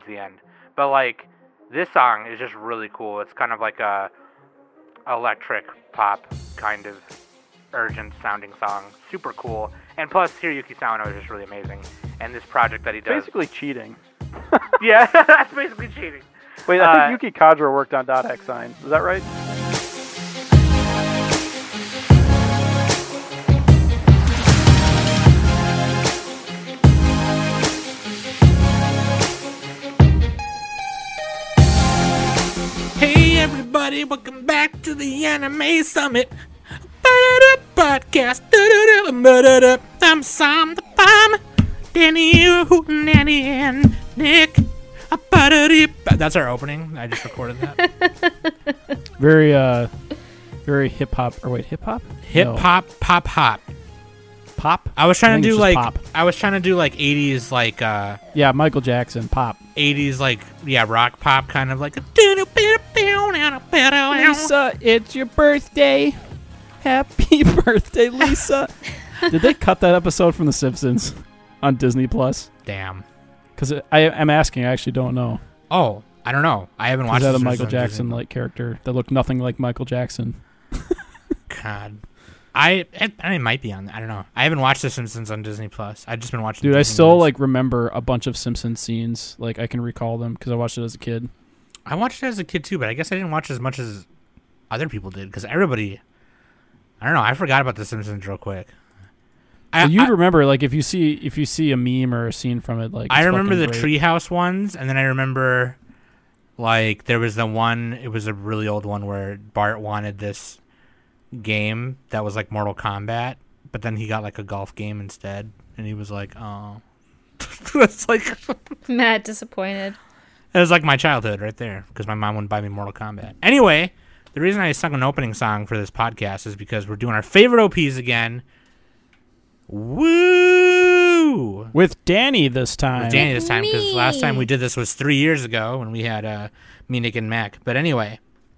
the end. But like this song is just really cool. It's kind of like a electric pop kind of urgent sounding song. Super cool. And plus Hiroyuki Sawano is just really amazing. And this project that he does. Basically cheating. Yeah, that's basically cheating. Wait, I think Yuki Kadra worked on Dot Hack Signs. Is that right? Hey everybody, welcome back to the Anime Summit podcast. I'm Sam the Bomb, Danny, Hootenanny, and Nick. That's our opening. I just recorded that. Very hip hop. Or wait, hip hop? Hip hop, pop, hop. Pop? I was trying to do like pop. I was trying to do like 80s like yeah, Michael Jackson pop. 80s like rock pop kind of like. Lisa, it's your birthday. Happy birthday, Lisa. Did they cut that episode from The Simpsons on Disney Plus? Damn. Because I'm asking. I actually don't know. Oh, I don't know. I haven't watched. Is that The a Michael Simpsons on Jackson Disney. like character that looked nothing like Michael Jackson? God. It might be on. I don't know. I haven't watched The Simpsons on Disney Plus. I've just been watching. Dude, I Disney still movies. like remember a bunch of Simpsons scenes. Like I can recall them because I watched it as a kid. I watched it as a kid too, but I guess I didn't watch as much as other people did because everybody. I don't know. I forgot about The Simpsons real quick. So you'd remember like if you see a meme or a scene from it, like I it's remember the fucking great. Treehouse ones, and then I remember like there was the one. It was a really old one where Bart wanted this game that was like Mortal Kombat, but then he got like a golf game instead, and he was like, "Oh." It's like Mad disappointed. it was like my childhood right there because my mom wouldn't buy me Mortal Kombat. Anyway, the reason I sung an opening song for this podcast is because we're doing our favorite OPs again. Woo! With Danny this time. With Danny this time because Me. last time we did this was 3 years ago when we had me, Nick, and Mac. But anyway,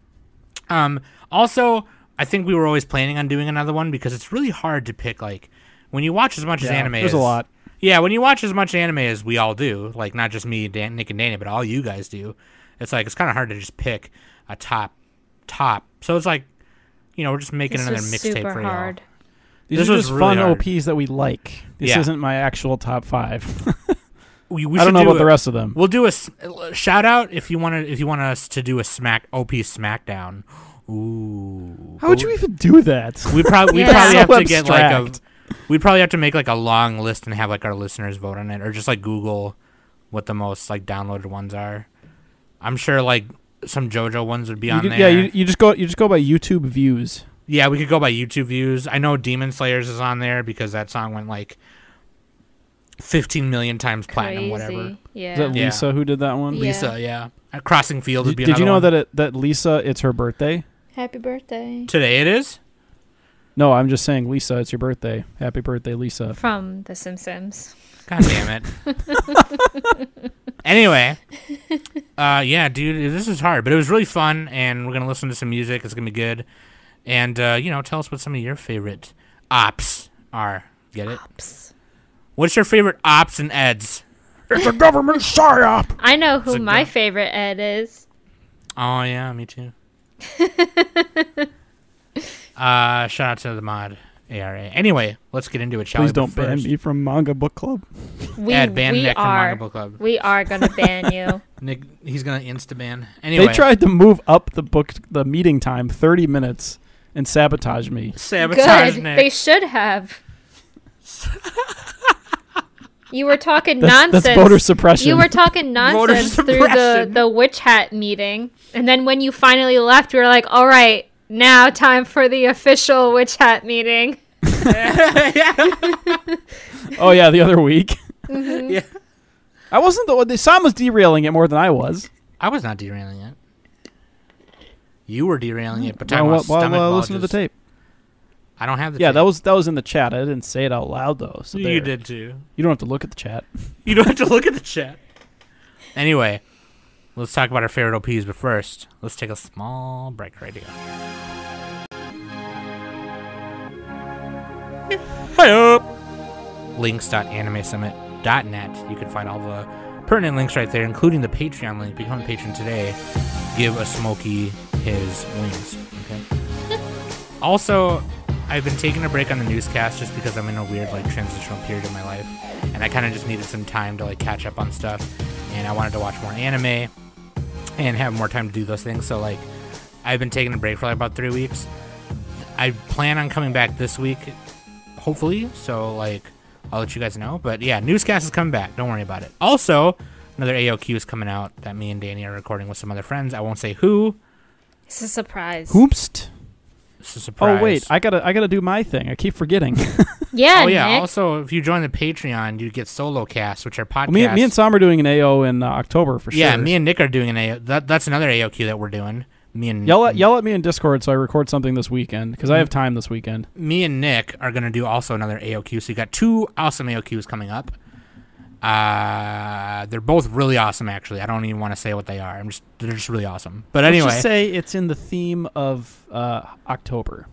also I think we were always planning on doing another one because it's really hard to pick like when you watch as much as anime. There's a lot. Yeah, when you watch as much anime as we all do, like not just me, Nick, and Danny, but all you guys do, it's like it's kind of hard to just pick a top. So it's like, we're just making This another was mixtape super for y'all. hard. These This are was just really fun hard. OPs that we like. This Yeah. isn't my actual top 5. We I don't should know do about the rest of them. We'll do a shout out if you want us to do a OP Smackdown. Ooh. How would you even do that? We probably Yeah. have So to get like abstract. we'd probably have to make like a long list and have like our listeners vote on it, or just like Google what the most like downloaded ones are. I'm sure like some JoJo ones would be on there. Yeah, you just go by YouTube views. Yeah, we could go by YouTube views. I know Demon Slayers is on there because that song went like 15 million times platinum, Crazy. whatever. Yeah. Is that Yeah. Lisa who did that one? Yeah. Lisa, yeah. Crossing Field would be Did you know another one. that Lisa, it's her birthday? Happy birthday. Today it is? No, I'm just saying, Lisa, it's your birthday. Happy birthday, Lisa. From The Simpsons. God damn it. Anyway, yeah, dude, this is hard, but it was really fun, and we're going to listen to some music. It's going to be good. And, tell us what some of your favorite ops are. Get it? Ops. What's your favorite ops and eds? It's a government psyop! I know It's who a my go- favorite Ed is. Oh, yeah, me too. Shout out to the mod ARA. Anyway, let's get into it, shall we? Please don't But ban first- me from Manga Book Club. Ban Nick from Manga are. Book Club. We are gonna ban you. Nick, he's going to insta-ban. Anyway. They tried to move up the meeting time 30 minutes and sabotage me. Sabotage Good. Nick. They should have. You were talking That's nonsense. voter suppression. You were talking nonsense through suppression. the witch hat meeting, and then when you finally left, we were like, "All right, now time for the official witch hat meeting." Oh, yeah, the other week. Yeah. I wasn't the one. Sam was derailing it more than I was. I was not derailing it. You were derailing it, but While listen to the tape. I don't have the Yeah, tape. that was in the chat. I didn't say it out loud, though. So You there. did too. You don't have to look at the chat. You don't have to look at the chat. Anyway, let's talk about our favorite OPs, but first, let's take a small break right here. Hi up! Links.animesummit.net. You can find all the pertinent links right there, including the Patreon link. Become a patron today. Give a Smokey his wings. Okay. Also, I've been taking a break on the newscast just because I'm in a weird like transitional period in my life, and I kind of just needed some time to like catch up on stuff, and I wanted to watch more anime and have more time to do those things. So like, I've been taking a break for like about 3 weeks. I plan on coming back this week, hopefully. So like, I'll let you guys know. But yeah, newscast is coming back. Don't worry about it. Also, another AOQ is coming out that me and Danny are recording with some other friends. I won't say who. It's a surprise. Hoopst. It's a surprise. Oh wait, I gotta do my thing. I keep forgetting. Yeah, Oh yeah. Nick. Also, if you join the Patreon, you get solo casts, which are podcasts. me and Sam are doing an AO in October for sure. Yeah, me and Nick are doing an AO. That's another AOQ that we're doing. Me and Yell at me in Discord so I record something this weekend because I have time this weekend. me and Nick are gonna do also another AOQ. So you got 2 awesome AOQs coming up. They're both really awesome. Actually, I don't even want to say what they are. They're just really awesome. But anyway, Let's just say it's in the theme of October.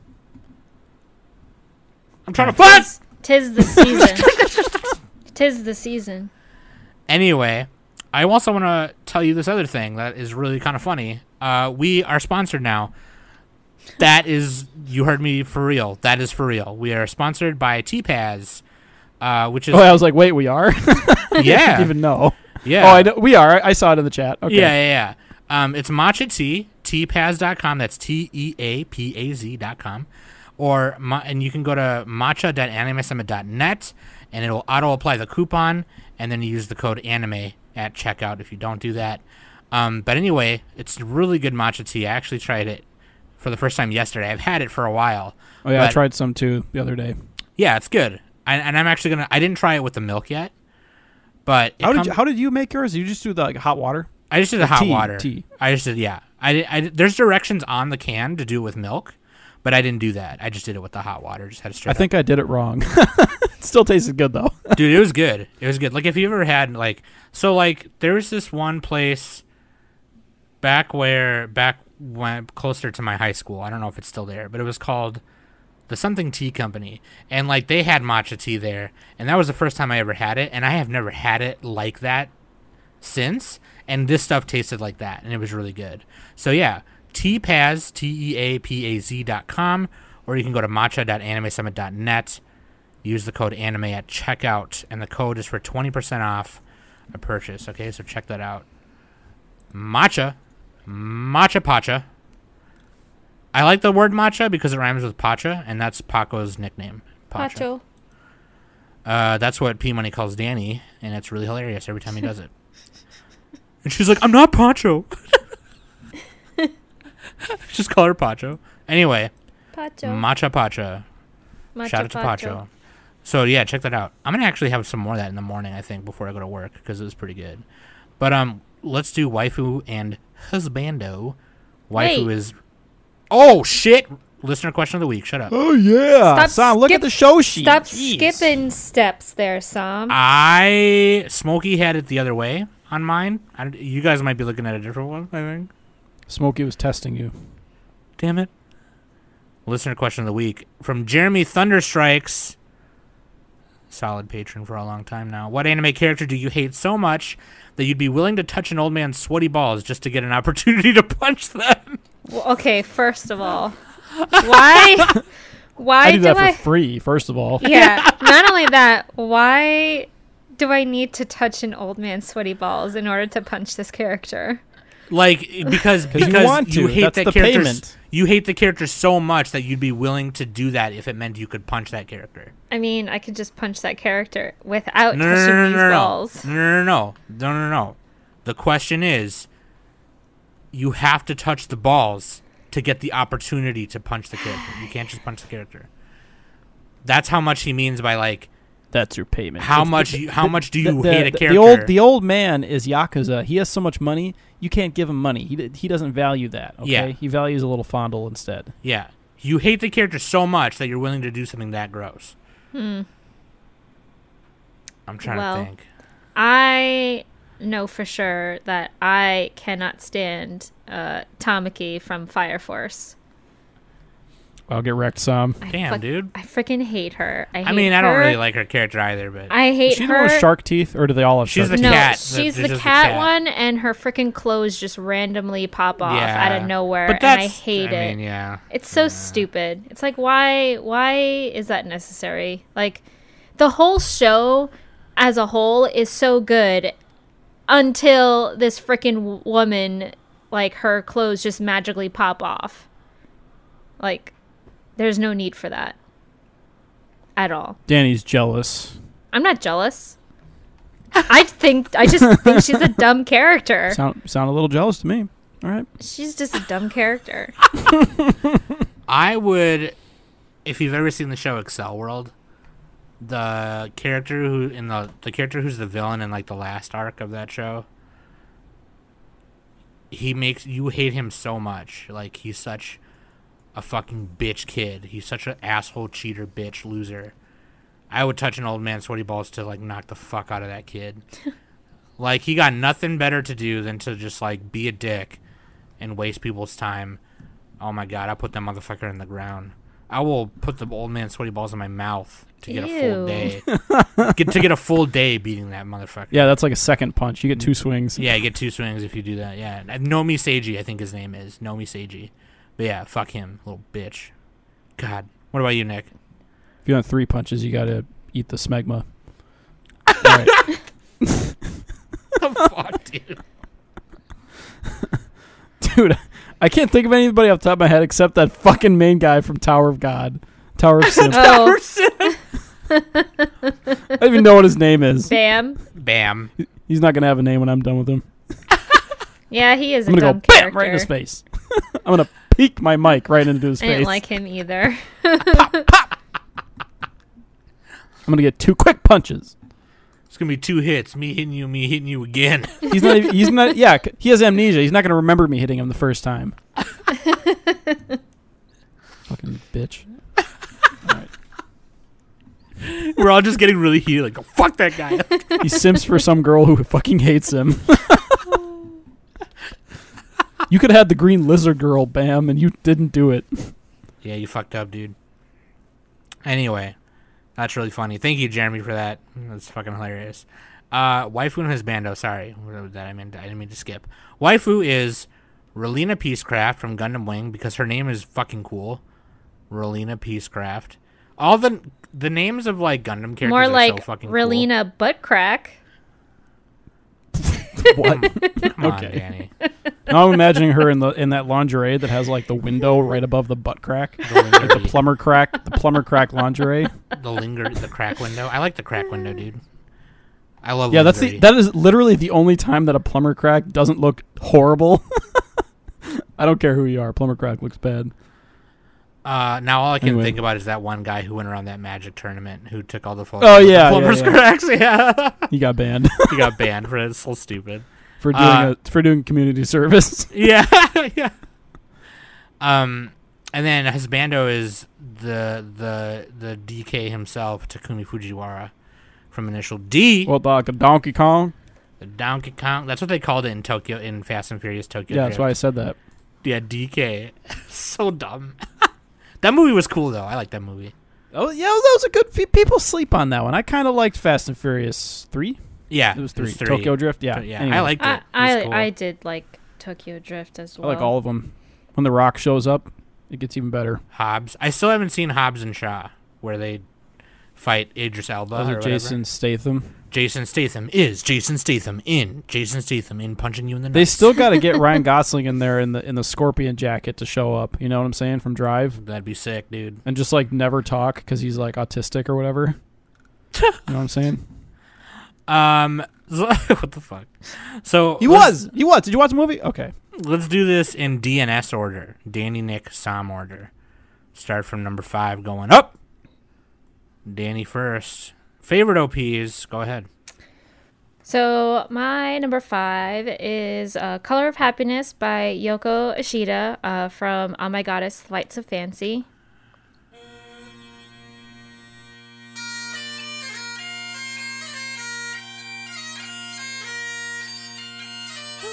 I'm trying to flex. Tis the season. Tis the season. Anyway, I also want to tell you this other thing that is really kind of funny. We are sponsored now. That is, you heard me for real. That is for real. We are sponsored by T-Paz, which is Oh, I was like, wait, we are? I yeah, didn't even know. yeah. Oh, I know, we are. I saw it in the chat. Okay. Yeah. It's matcha tea, tpaz.com. That's teapaz.com. And you can go to matcha.animesummit.net, and it'll auto-apply the coupon, and then you use the code anime at checkout if you don't do that. But anyway, it's really good matcha tea. I actually tried it for the first time yesterday. I've had it for a while. Oh, yeah, I but tried some too the other day. yeah, it's good. And I'm actually I didn't try it with the milk yet, but How did you make yours? You just do the hot water? I just did the hot tea, water. tea. I just did, yeah. There's directions on the can to do it with milk, but I didn't do that. I just did it with the hot water. Just had it straight I think I did it wrong. It still tasted good though. Dude, it was good. It was good. Like, if you ever had, like, so, like, there was this one place back when closer to my high school. I don't know if it's still there, but it was called the something tea company. And, like, they had matcha tea there. And that was the first time I ever had it. And I have never had it like that since. And this stuff tasted like that. And it was really good. So, yeah, Tpaz, TEAPAZ.com. Or you can go to matcha.animesummit.net. Use the code anime at checkout, and the code is for 20% off a purchase. Okay, so check that out. Matcha Pacha. I like the word matcha because it rhymes with Pacha, and that's Paco's nickname. Pacho. That's what P Money calls Danny, and it's really hilarious every time he does it. And she's like, "I'm not Pacho." Just call her Pacho. Anyway, Pacho. Matcha Pacha. Macho Shout out to Pacho. So yeah, check that out. I'm gonna actually have some more of that in the morning, I think, before I go to work because it was pretty good. But let's do waifu and husbando. Waifu Wait. is. Oh shit! Listener question of the week. Shut up. Oh yeah. Stop Sam, look at the show sheet. Stop Jeez. skipping steps there, Sam. Smokey had it the other way on mine. You guys might be looking at a different one, I think. Smokey was testing you. Damn it. Listener question of the week from Jeremy Thunderstrikes. Solid patron for a long time now. What anime character do you hate so much that you'd be willing to touch an old man's sweaty balls just to get an opportunity to punch them? Well, okay, first of all, why I do that I? for free, first of all. Yeah. Not only that, why do I need to touch an old man's sweaty balls in order to punch this character? Like because you want to. hate That's that the character. payment. You hate the character so much that you'd be willing to do that if it meant you could punch that character. I mean, I could just punch that character without No, touching no, no, these no, no, balls. no. The question is, you have to touch the balls to get the opportunity to punch the character. You can't just punch the character. That's how much he means by like. That's your payment. How much do you hate a character? The old man is Yakuza. He has so much money, you can't give him money. He doesn't value that. Okay, Yeah. he values a little fondle instead. Yeah, you hate the character so much that you're willing to do something that gross. I'm trying to think. I know for sure that I cannot stand Tamaki from Fire Force. I'll get wrecked some. Damn, dude. I freaking hate her. I I mean, I don't her. really like her character either, but I hate Is she her. the one with shark teeth, or do they all have She's shark the teeth? No, cat. she's They're the just the cat cat. one, and her freaking clothes just randomly pop off Yeah. out of nowhere, But and I that's, hate it. mean, yeah. It's so stupid. It's like, why is that necessary? Like, the whole show as a whole is so good until this freaking woman, like, her clothes just magically pop off. Like, there's no need for that at all. Danny's jealous. I'm not jealous. I just think she's a dumb character. Sound a little jealous to me. All right. She's just a dumb character. I would, if you've ever seen the show Excel World, the character who's the villain in like the last arc of that show, he makes you hate him so much. Like, he's such a fucking bitch kid. He's such an asshole, cheater, bitch, loser. I would touch an old man sweaty balls to like knock the fuck out of that kid. Like, he got nothing better to do than to just like be a dick and waste people's time. Oh my god, I'll put that motherfucker in the ground. I will put the old man sweaty balls in my mouth to get a full Ew. day. get a full day beating that motherfucker. Yeah, that's like a second punch. You get 2 swings. Yeah, you get 2 swings if you do that. Yeah, Nomi Seiji, I think his name is Nomi Seiji. But yeah, fuck him, little bitch. God, what about you, Nick? If you want 3 punches, you gotta eat the smegma. All right. The fuck, dude? Dude, I can't think of anybody off the top of my head except that fucking main guy from Tower of God. Tower of Sin. Oh, I don't even know what his name is. Bam. Bam. He's not gonna have a name when I'm done with him. Yeah, he is I'm a gonna dumb go character. bam right in his face. I'm gonna peek my mic right into his I face. didn't like him either. I'm gonna get 2 quick punches. It's gonna be 2 hits. Me hitting you again. He's not. He's not. Yeah, he has amnesia. He's not gonna remember me hitting him the first time. Fucking bitch. All right. We're all just getting really heated. Like, oh, fuck that guy. He simps for some girl who fucking hates him. You could have had the green lizard girl, Bam, and you didn't do it. Yeah, you fucked up, dude. Anyway, that's really funny. Thank you, Jeremy, for that. That's fucking hilarious. Waifu and husbando. Sorry, what was that? I didn't mean to skip. Waifu is Relina Peacecraft from Gundam Wing because her name is fucking cool. Relina Peacecraft. All the names of like Gundam characters More are like so fucking Relina Butt Crack. What? cool. Come on, Okay. Danny. Now I'm imagining her in that lingerie that has like the window right above the butt crack, the plumber crack lingerie. The crack window. I like the crack window, dude. I love. Yeah, lingerie. that is literally the only time that a plumber crack doesn't look horrible. I don't care who you are, plumber crack looks bad. Now all I can Anyway. think about is that one guy who went around that magic tournament who took all the photos. Oh, of yeah, the plumber's yeah. cracks. Yeah, He got banned he got banned for it. It's so stupid. for doing community service. Yeah, yeah. And then Husbando is the DK himself, Takumi Fujiwara, from Initial D. Well, like a Donkey Kong. The Donkey Kong. That's what they called it in Tokyo, in Fast and Furious Tokyo. Yeah, that's why I Drift. said that. Yeah, DK. So dumb. That movie was cool though. I like that movie. Oh yeah, that was a good. People sleep on that one. I kind of liked Fast and Furious 3. Yeah, It was 3. Tokyo Drift. Yeah, But yeah, Anyway, I liked it. It was cool. I did like Tokyo Drift as I well. like all of them. When The Rock shows up, it gets even better. Hobbs. I still haven't seen Hobbs and Shaw, where they fight Idris Elba Was or it whatever. Jason Statham? Jason Statham is Jason Statham in Jason Statham in punching you in the nuts. They still got to get Ryan Gosling in there in the Scorpion jacket to show up. You know what I'm saying? From Drive, That'd be sick, dude. and just like never talk because he's like autistic or whatever. You know what I'm saying? What the fuck? So He was. Did you watch the movie? Okay. Let's do this in DNS order. Danny, Nick, Sam order. Start from number 5 going up. Danny first. Favorite OPs. Go ahead. So my number 5 is "Color of Happiness" by Yoko Ishida from "Oh My Goddess Flights of Fancy."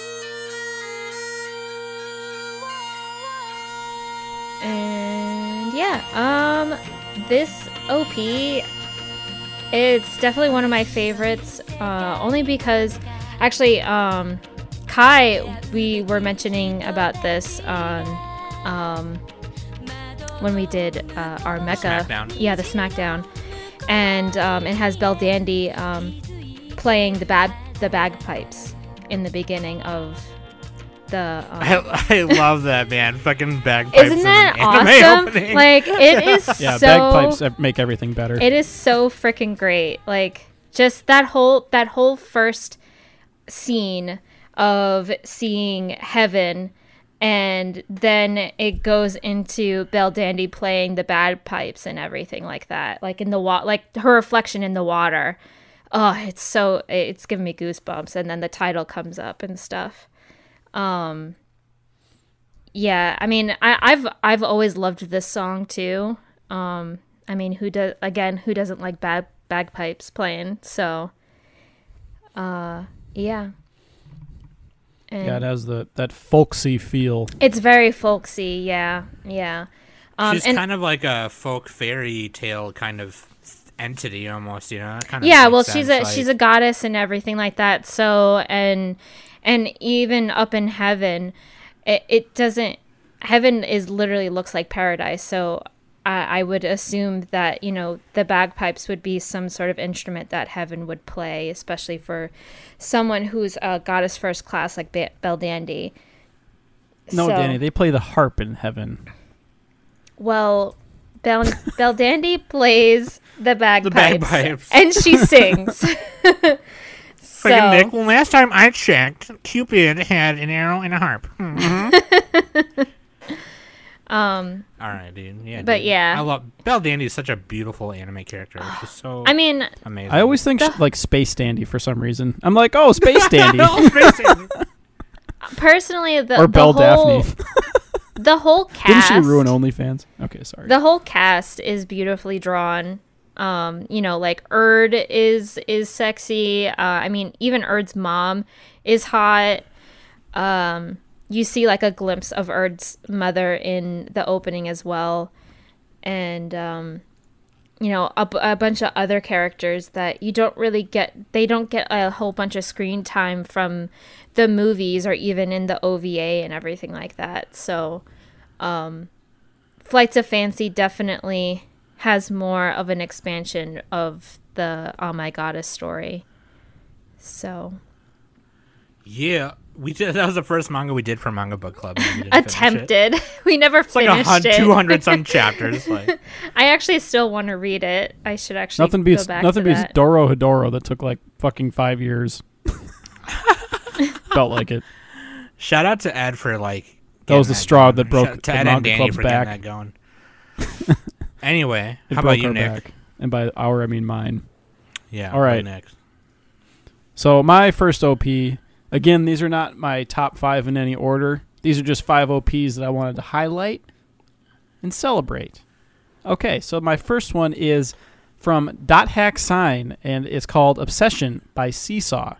And This OP, it's definitely one of my favorites, only because, actually, Kai, we were mentioning about this on, when we did our Mecha. Smackdown. Yeah, the Smackdown. And it has Bell Dandy playing the bagpipes in the beginning of the... I love that, man. Fucking bagpipes. Isn't that in an anime awesome? opening. Like, it is Yeah, so... bagpipes make everything better. It is so freaking great. Like, just that whole first scene of seeing heaven, and then it goes into Bell Dandy playing the bagpipes and everything like that. Like in the like her reflection in the water. Oh, it's giving me goosebumps. And then the title comes up and stuff. Yeah, I mean, I've always loved this song too. I mean, who doesn't like bagpipes playing? So, yeah. And yeah, it has that folksy feel. it's very folksy, yeah. She's And kind of like a folk fairy tale kind of entity almost, you know? That kind of yeah, makes well, sense, she's a goddess and everything like that. So, and even up in heaven, it doesn't. Heaven literally looks like paradise. So I would assume that, you know, the bagpipes would be some sort of instrument that heaven would play, especially for someone who's a goddess first class like Bell Dandy. No, So- Danny, they play the harp in heaven. Well, Bell Dandy plays the bagpipes, bagpipes. and she sings. So, Fucking Nick, well, last time I checked, Cupid had an arrow and a harp. All right, dude. Yeah, But dude. yeah. I love Belle Dandy is such a beautiful anime character. She's so I mean, amazing. I always think like Space Dandy for some reason. I'm like, oh, Space Dandy. Space Dandy. personally, or the Belle whole Daphne. the whole Didn't cast, she ruin OnlyFans? Okay, sorry. the whole cast is beautifully drawn. You know, like Erd is sexy. I mean, even Erd's mom is hot. You see like a glimpse of Erd's mother in the opening as well, and you know, a bunch of other characters that you don't really get. They don't get a whole bunch of screen time from the movies or even in the OVA and everything like that. So, Flights of Fancy definitely has more of an expansion of the Oh My Goddess story. So Yeah, we did. That was the first manga we did for Manga Book Club. And we didn't finish it. attempted. We never It's like finished it. 200 some chapters. Like, I actually still want to read it. I should actually Nothing beats go back to that. Doro Hedoro that took like fucking 5 years. Felt like it. shout out to Ed for like. That was getting the straw going. that broke Shout- the to Ed Manga and Danny Club's for back. getting that going. Anyway, It how broke about you, our Nick? back. And by our, I mean mine. Yeah. All right. Next. So my first OP, again, these are not my top 5 in any order. These are just 5 OPs that I wanted to highlight and celebrate. Okay, so my first one is from Dot Hack Sign, and it's called Obsession by Seesaw.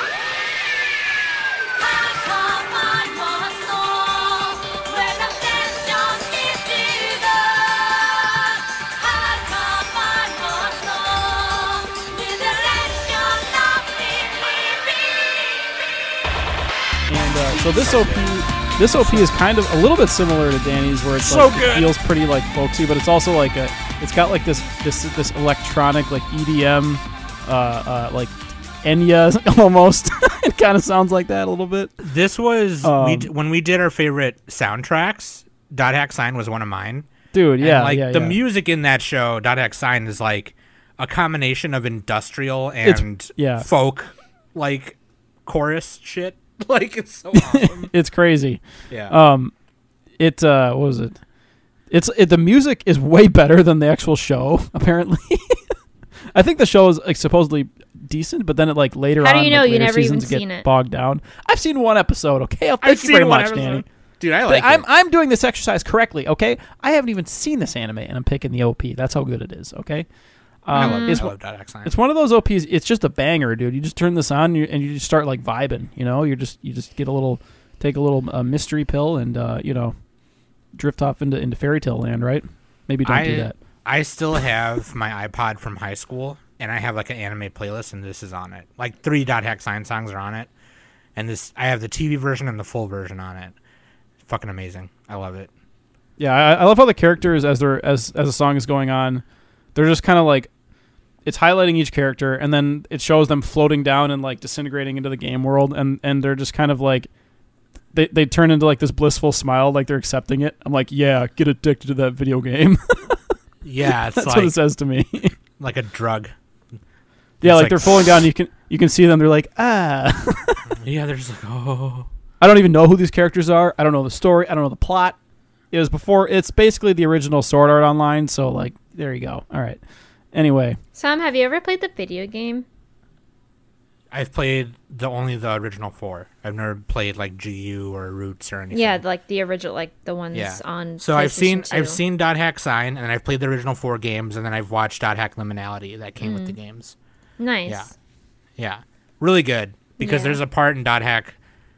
And so this OP is kind of a little bit similar to Danny's, where it's So like good. it feels pretty like folksy, but it's also like it's got like this electronic like EDM, like Enya almost. It kind of sounds like that a little bit. This was Um, when we did our favorite soundtracks. Dot Hack Sign was one of mine. Dude, And, yeah, like yeah, the yeah. music in that show, Dot Hack Sign is like a combination of industrial and yeah. folk, like chorus shit. Like it's so awesome. It's crazy. Yeah. What was it? The music is way better than the actual show. Apparently, I think the show is like supposedly decent, but then it like later How do on, you know? like, You later never even seasons get seen it. bogged down. I've seen one episode. Okay, I've thank you seen very one much, episode. Danny. Dude, I But like it. I'm doing this exercise correctly. Okay, I haven't even seen this anime, and I'm picking the OP. That's how good it is. Okay. I love, It's I love Dot Hack Sign. It's one of those OPs. It's just a banger, dude. You just turn this on and you just start like vibing. You know, you just get a little, take a little mystery pill and you know, drift off into fairy tale land, right? Maybe don't do that. I still have my iPod from high school, and I have like an anime playlist, and this is on it. Like 3 Dot Hack Sign songs are on it, and I have the TV version and the full version on it. Fucking amazing. I love it. Yeah, I love how the characters, as a song is going on, they're just kind of like, it's highlighting each character, and then it shows them floating down and like disintegrating into the game world, and they're just kind of like, they turn into like this blissful smile, like they're accepting it. I'm like, yeah, get addicted to that video game. Yeah, it's That's like what it says to me. like a drug. Yeah, It's like they're falling down. You can see them. They're like, ah. Yeah, they're just like, oh. I don't even know who these characters are. I don't know the story. I don't know the plot. It was before. It's basically the original Sword Art Online. So like, there you go. All right. Anyway, Sam, have you ever played the video game? I've played only the original 4. I've never played like GU or Roots or anything. Yeah, like the original, like the ones on. So PlayStation 2. I've seen Dot Hack Sign, and then I've played the original 4 games, and then I've watched Dot Hack Liminality that came with the games. Nice. Yeah, yeah, really good because Yeah. there's a part in Dot Hack,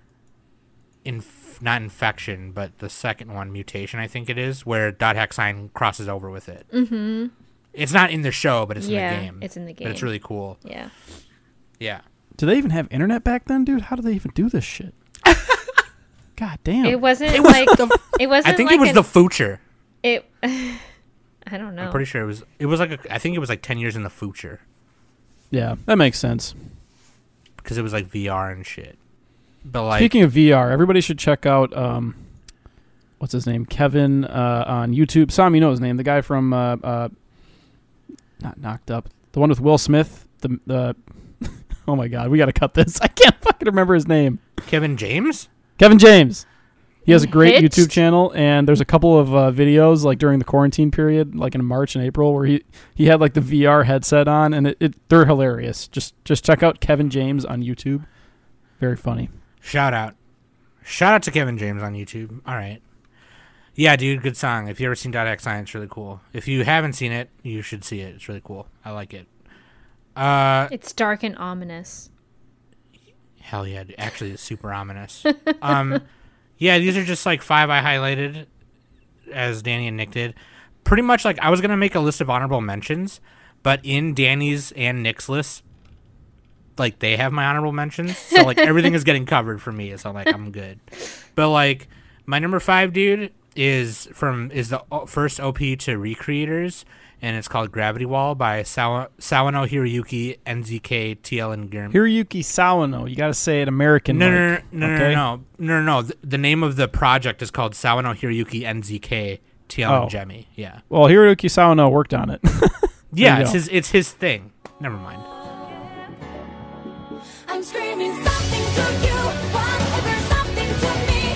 not Infection, but the second one, Mutation, I think it is, where Dot Hack Sign crosses over with it. Mm-hmm. It's not in the show, but it's in the game. It's in the game. But it's really cool. Yeah. Yeah. do they even have internet back then, dude? How do they even do this shit? God damn. It wasn't like it wasn't. I think like it was the future. It. I don't know. I'm pretty sure it was. It was like I think it was like 10 years in the future Yeah, that makes sense. because it was like VR and shit. But like, Speaking of VR, everybody should check out what's his name, Kevin on YouTube. Sam, you know his name, the guy from not Knocked Up, the one with Will Smith. The oh my god, we got to cut this. I can't fucking remember his name. Kevin James. Kevin James. He has a great Hitched? YouTube channel, and there's a couple of videos like during the quarantine period, like in March and April, where he had like the VR headset on, and they're hilarious. Just check out Kevin James on YouTube. Very funny. Shout out to Kevin James on YouTube. All right. Yeah, dude, good song. If you ever seen Dot Hack Sign, it's really cool. If you haven't seen it, you should see it. It's really cool. I like it. It's dark and ominous. Hell yeah, actually, it's super ominous. Yeah, these are just like 5 I highlighted, as Danny and Nick did. Pretty much like I was gonna make a list of honorable mentions, but in Danny's and Nick's list, like they have my honorable mentions, so like everything is getting covered for me. So like I'm good. But like my number 5, dude, is the first OP to Recreators, and it's called Gravity Wall by Sawano Hiroyuki, NZK, TL, and Gurm. Hiroyuki Sawano. You got to say it American. No. Okay? The name of the project is called Sawano Hiroyuki, NZK, TL, and Gemi. Yeah. Well, Hiroyuki Sawano worked on it. Yeah, you it's his thing. Never mind. I'm screaming something to you, whatever something to me.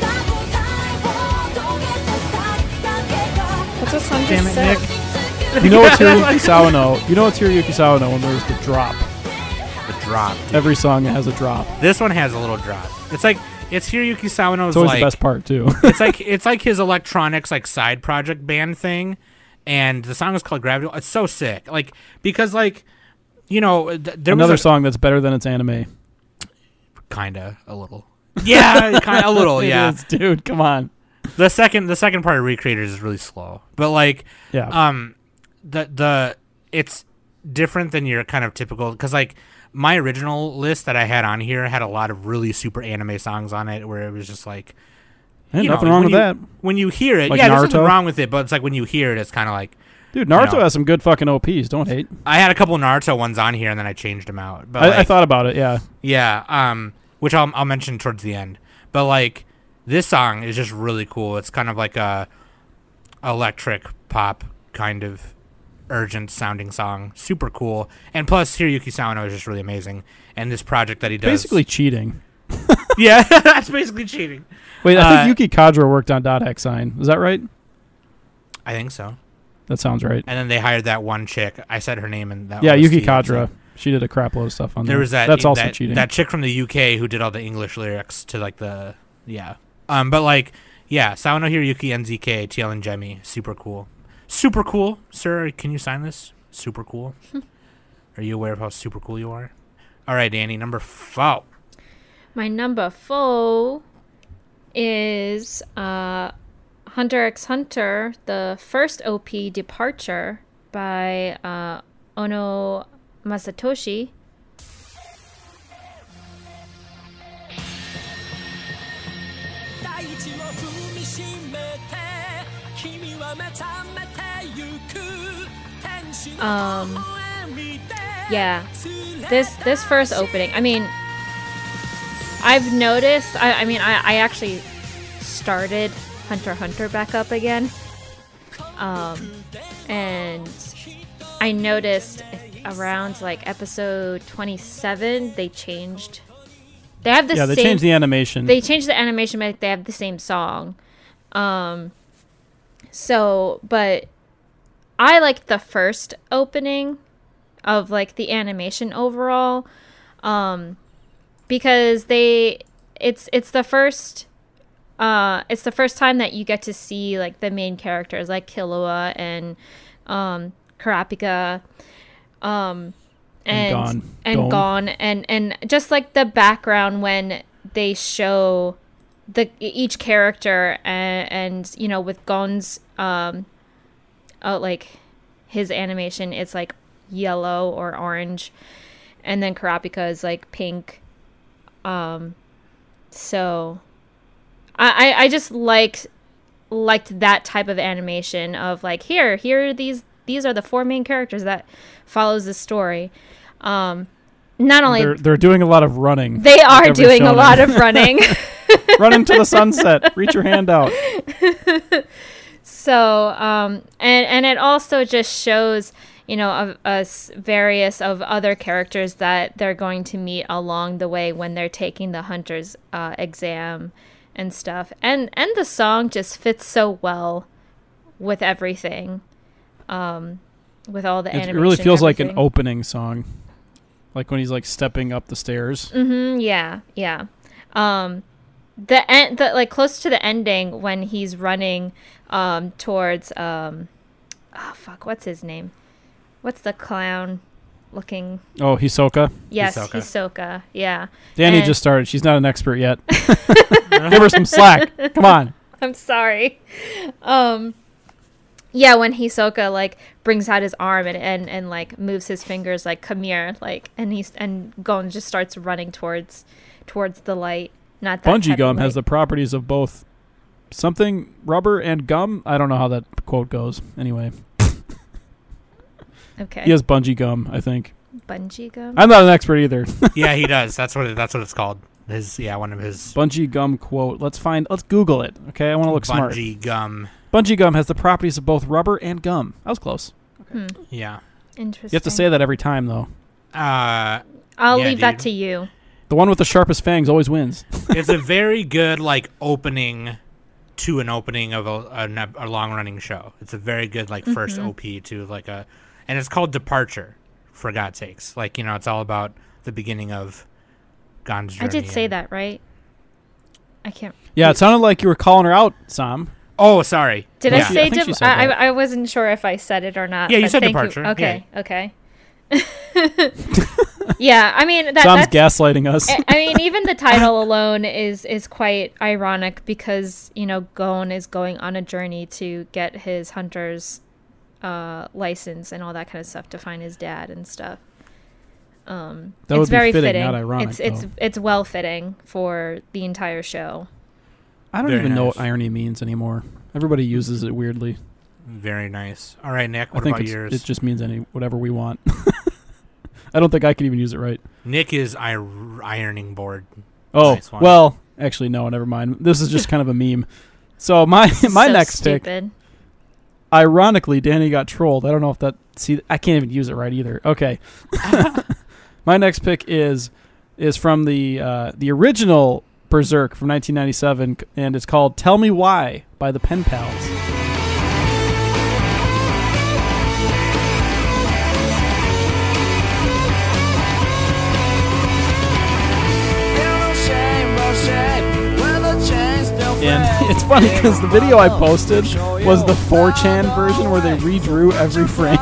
What's this song Damn just it, said? Nick. You know what's Hiroyuki Sawano? You know what's Hiroyuki Sawano when there's the drop. The drop. Every song has a drop. This one has a little drop. It's Hiroyuki Sawano's It's always like the best part too. it's like his electronics like side project band thing, and the song is called Gravity. It's so sick, like because like you know there Another was song that's better than its anime. kinda a little, yeah, kind of a little, yeah. It is, dude. Come on. The second part of Recreators is really slow, but like Yeah. the it's different than your kind of typical because like my original list that I had on here had a lot of really super anime songs on it where it was just like Hey, you know, nothing wrong with that. when you hear it, Like yeah, there's nothing Naruto? wrong with it, but it's like when you hear it, it's kind of like Dude, Naruto you know. has some good fucking OPs. Don't hate. I had a couple Naruto ones on here and then I changed them out. But I like, thought about it. Yeah. yeah, which I'll mention towards the end. But like this song is just really cool. It's kind of like a electric pop kind of urgent sounding song. Super cool. And plus Hiroyuki Sawano is just really amazing. And this project that he does Basically cheating. yeah, that's basically cheating. Wait, I think Yuki Kadra worked on Dot Hack Sign. Is that right? I think so. That sounds right. And then they hired that one chick. I said her name in that Yeah, one Yuki Steve, so- Kadra. She did a crap load of stuff on There was that. That's also that, cheating. That chick from the UK who did all the English lyrics to like the But like Sawano Hiroyuki, NZK, TL, and Gemi, super cool, sir. Can you sign this? Super cool. Are you aware of how super cool you are? All right, Danny, number 4. My number 4 is Hunter x Hunter, the first OP, Departure, by Ono Masatoshi. 大地を踏みしめて君は目覚めてゆく天使の微笑みで Yeah, this first opening. I mean, I've noticed. I actually started Hunter x Hunter back up again, and I noticed around like episode 27 they changed. They have the Yeah, same. they changed the animation. They changed the animation, but they have the same song. So, but I like the first opening of like the animation overall, because it's the first time that you get to see like the main characters like Killua and Karapika, and Gon and just like the background when they show each character and you know, with Gon's like his animation, it's like yellow or orange, and then Karapika is like pink. So I just liked that type of animation of like here these are the 4 main characters that follows the story. Not only they're doing a lot of running. they are like every doing a shonen. lot of running. Run into the sunset. Reach your hand out. So and it also just shows, you know, various of other characters that they're going to meet along the way when they're taking the hunter's exam and stuff. And the song just fits so well with everything. With all the animation. It really feels like an everything. opening song. Like when he's like stepping up the stairs. Yeah. The end, like close to the ending when he's running towards what's his name? What's the clown looking? Oh, Hisoka. Yes, Hisoka. Hisoka. Yeah. Danny And- just started. She's not an expert yet. Give her some slack. Come on. I'm sorry. Yeah, when Hisoka like brings out his arm and like moves his fingers like come here, like, and Gon just starts running towards the light. Not that Bungee type of gum has light. the properties of both something rubber and gum. I don't know how that quote goes. Anyway, Okay. he has bungee gum, I think. Bungee gum. I'm not an expert either. Yeah, he does. That's what it's called. One of his Bungee gum quote. Let's Google it. Okay, I want to look smart. bungee gum. Bungee gum has the properties of both rubber and gum. That was close. Yeah. Interesting. You have to say that every time, though. I'll yeah, leave that dude. to you. The one with the sharpest fangs always wins. It's a very good like opening to an opening of a long running show. It's a very good like first OP to like and it's called Departure, for God's sakes. Like, you know, it's all about the beginning of Gon's journey. I did say and- that, right? I can't. Yeah, it sounded like you were calling her out, Sam. Oh, sorry. Did Yeah. I say I think she said that. I wasn't sure if I said it or not. Yeah, you but said thank Departure. Okay. Okay. Yeah, I mean Sam's that's gaslighting us. I mean, even the title alone is quite ironic because, you know, Gon is going on a journey to get his hunter's license and all that kind of stuff to find his dad and stuff. That it's would be very fitting, not ironic, It's well fitting for the entire show. I don't Very even know nice. what irony means anymore. Everybody uses it weirdly. Very nice. All right, Nick, I what think about yours? it just means whatever we want. I don't think I could even use it right. Nick is ironing board. Oh, Nice one. well, actually, no, never mind. This is just kind of a meme. So my So next pick, stupid. ironically, Danny got trolled. I don't know if that. See, I can't even use it right either. Okay. My next pick is from the original Berserk from 1997, and it's called "Tell Me Why" by the Pen Pals. And it's funny because the video I posted was the 4chan version where they redrew every frame.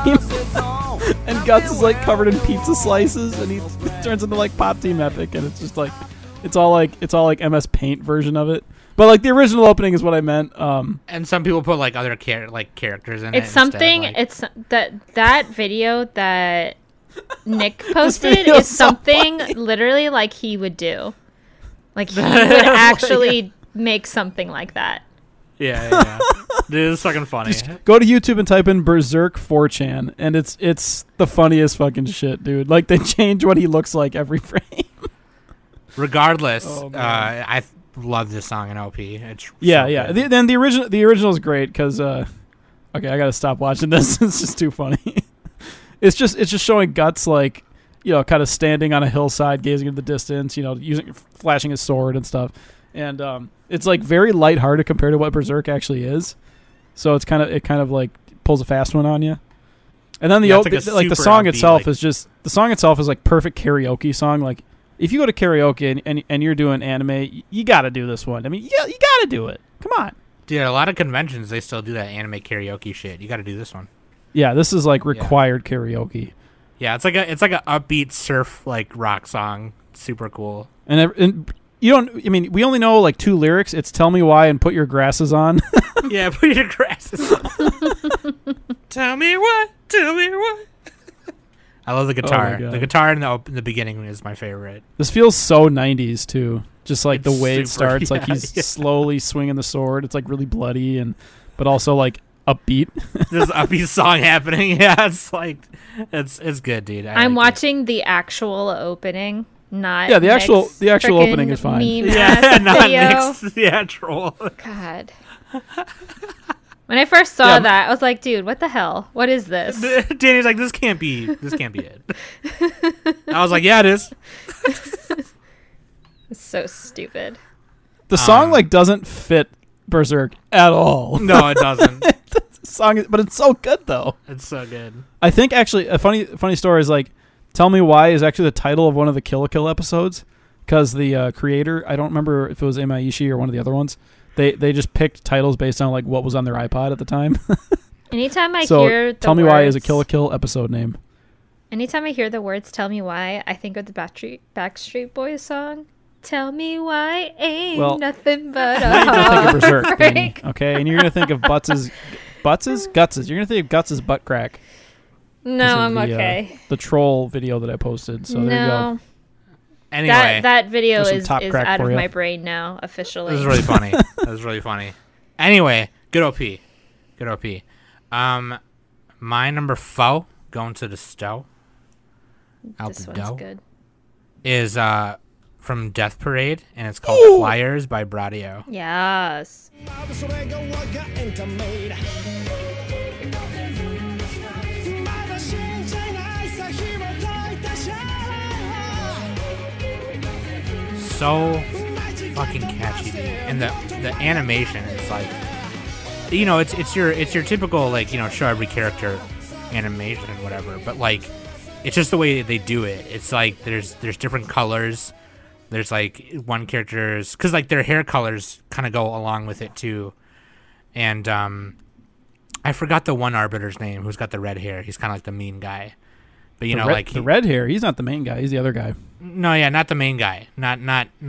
And Guts is like covered in pizza slices and he turns into like Pop Team Epic, and it's just like It's all like MS Paint version of it. But like the original opening is what I meant. And some people put like other characters in it. It's something. Instead, It's that video that Nick posted video is is so something literally like he would do. Like he would actually make something like that. yeah. Dude, it's fucking funny. Go to YouTube and type in Berserk 4chan, and it's the funniest fucking shit, dude. Like they change what he looks like every frame. Regardless, Oh, man. I love this song in OP. It's Yeah, so yeah. good. Then the original is great because okay, I gotta stop watching this. It's just too funny. It's just showing Guts like, you know, kind of standing on a hillside, gazing into the distance, you know, flashing his sword and stuff, and it's like very lighthearted compared to what Berserk actually is. So it kind of like pulls a fast one on you. And then Yeah, it's like a the super song upbeat, itself like- is just the song itself is like perfect karaoke song. Like if you go to karaoke and you're doing anime, you got to do this one. I mean, yeah, you got to do it. Come on. Dude, a lot of conventions they still do that anime karaoke shit. You got to do this one. Yeah, this is like required karaoke. Yeah, it's like a upbeat surf like rock song. Super cool. And you don't. I mean, we only know like 2 lyrics. It's "Tell me why" and "Put your grasses on." Yeah, put your grasses on. Tell me what. I love the guitar. God. The guitar in the beginning is my favorite. This feels so 90s too. Just like It's the way it super- starts, like yeah, he's yeah. slowly swinging the sword. It's like really bloody but also like upbeat. There's an upbeat song happening. Yeah, it's like it's good, dude. I'm like it. watching the actual opening, not Yeah, the actual- Nick's the actual frickin' opening is fine. Meme Yeah, ass not video. Nick's theatrical. God. When I first saw Yeah, that, I was like, dude, what the hell? What is this? Danny's like, this can't be it. I was like, yeah, it is. It's so stupid. The song like doesn't fit Berserk at all. No, it doesn't. But it's so good though. It's so good. I think actually a funny story is like "Tell Me Why" is actually the title of one of the Kill la Kill episodes because the creator, I don't remember if it was Imaishi or one of the other ones, they just picked titles based on like what was on their iPod at the time. Anytime I So hear the "Tell Me Why" is a words- Kill la Kill episode name. Anytime I hear the words "Tell me why," I think of the Backstreet Boys song. Tell me why ain't Well, nothing but a You're gonna think of Berserk, Danny, heartbreak. okay? And you're gonna think of Guts's. You're gonna think of Guts's butt crack. No, 'cause of I'm the, okay. The troll video that I posted. So there you go. No, Anyway, that video There's some is top crack out of for ya. my brain now officially. this is really funny. That was really funny. Anyway, good OP. Good OP. My number 4 going to the stove. Out This the one's dough. good. Is from Death Parade, and it's called Flyers by Bradio. Yes. それが我がエンタメだまだ死んじゃいないさ紐解いたシャラ So fucking catchy, dude. And the animation is like, you know, it's your typical like, you know, show every character animation and whatever, but like it's just the way they do it. It's like there's different colors. There's like one character's because like their hair colors kind of go along with it too. And I forgot the one arbiter's name who's got the red hair. He's kind of like the mean guy. But you know, like the red hair. He's not the main guy. He's the other guy. no, yeah, not the main guy. Not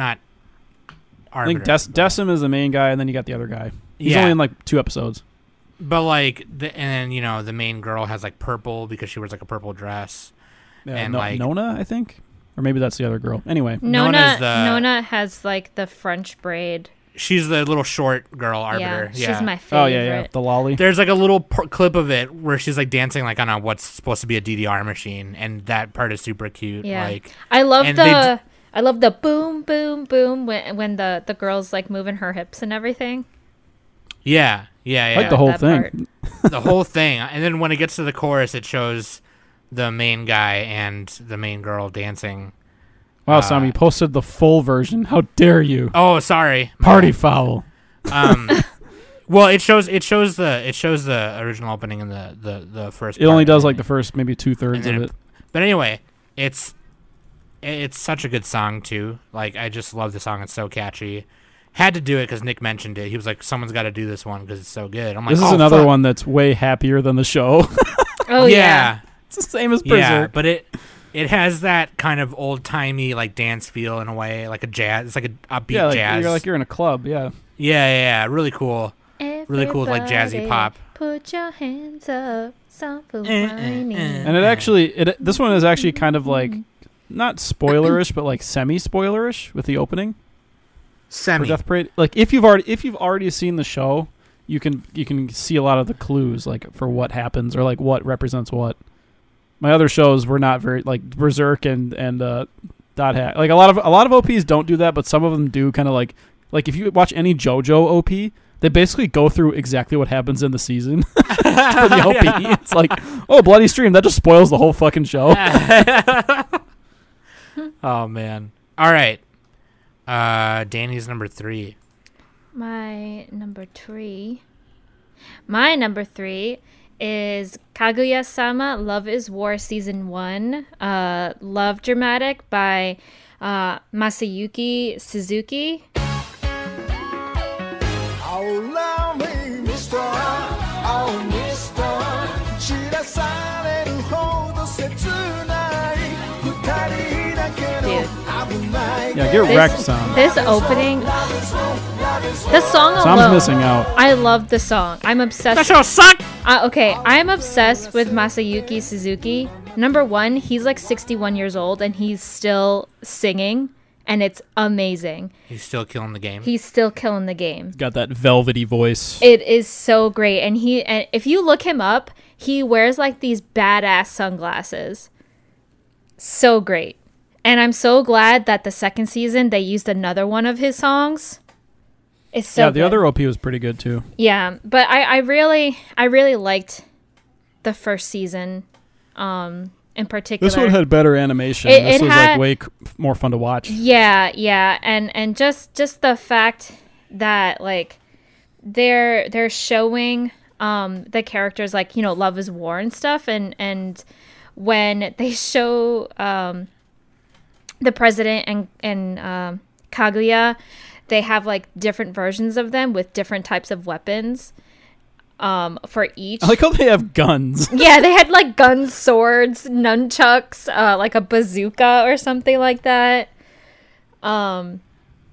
I think arbiter. Decim is the main guy, and then you got the other guy. He's Yeah. only in like 2 episodes. But like, and then you know, the main girl has like purple because she wears like a purple dress. Yeah, And, like- Nona, I think, or maybe that's the other girl. Anyway, Nona's the- Nona has like the French braid. She's the little short girl arbiter. Yeah, she's my favorite. oh yeah, the lolly. There's like a little clip of it where she's like dancing like on a what's supposed to be a DDR machine, and that part is super cute. Yeah. Like, I love and they I love the boom boom boom when the girl's like moving her hips and everything. yeah. Like the whole That thing. part. The whole thing. And then when it gets to the chorus, it shows the main guy and the main girl dancing. Wow, Sam, you posted the full version. How dare you? Oh, sorry. Party foul. Well, it shows the original opening in the first. It only part, does and like the first maybe 2/3 and then of it. But anyway, it's such a good song too. Like I just love the song. It's so catchy. Had to do it because Nick mentioned it. He was like, "Someone's got to do this one because it's so good." I'm like, This is "Oh, another fuck." one that's way happier than the show. Oh yeah. It's the same as Berserk. Yeah, but It has that kind of old timey like dance feel in a way, like a jazz. It's like a upbeat Yeah, like, jazz. you're in a club. Yeah. yeah, really cool. Really cool, like jazzy Everybody pop. Put your hands up, something eh, whining. eh. And it actually, this one is actually kind of like not spoilerish, but like semi-spoilerish with the opening for Semi. Death Parade. Like if you've already seen the show, you can see a lot of the clues like for what happens or like what represents what. My other shows were not very like Berserk and Dot Hack. Like a lot of OPs don't do that, but some of them do kind of like if you watch any JoJo OP, they basically go through exactly what happens in the season for the OP. Yeah. It's like, oh, bloody stream, that just spoils the whole fucking show. Oh man. All right. Danny's number 3. My number 3. My number 3 is Kaguya-sama Love is War Season 1, Love Dramatic by Masayuki Suzuki. Allow me, Mister. Oh, Mister. 知らされるほど切ない二人だけの Dude. 危ない Yeah, get wrecked, Sam. This opening, the song Sam's alone. missing out. I love the song. I'm obsessed. That show sucked. Okay, I'm obsessed with Masayuki Suzuki. Number 1, he's like 61 years old and he's still singing, and it's amazing. He's still killing the game. He's still killing the game. Got that velvety voice. It is so great, and if you look him up, he wears like these badass sunglasses. So great. And I'm so glad that the second season they used another one of his songs. It's so Yeah, the good. other OP was pretty good too. Yeah, but I really liked the first season, in particular. This one had better animation. It This was had- like way more fun to watch. Yeah, and just the fact that like they're showing the characters like, you know, love is war and stuff, and when they show the president and Kaguya, they have like different versions of them with different types of weapons for each. I like how they have guns. Yeah, they had like guns, swords, nunchucks, like a bazooka or something like that. But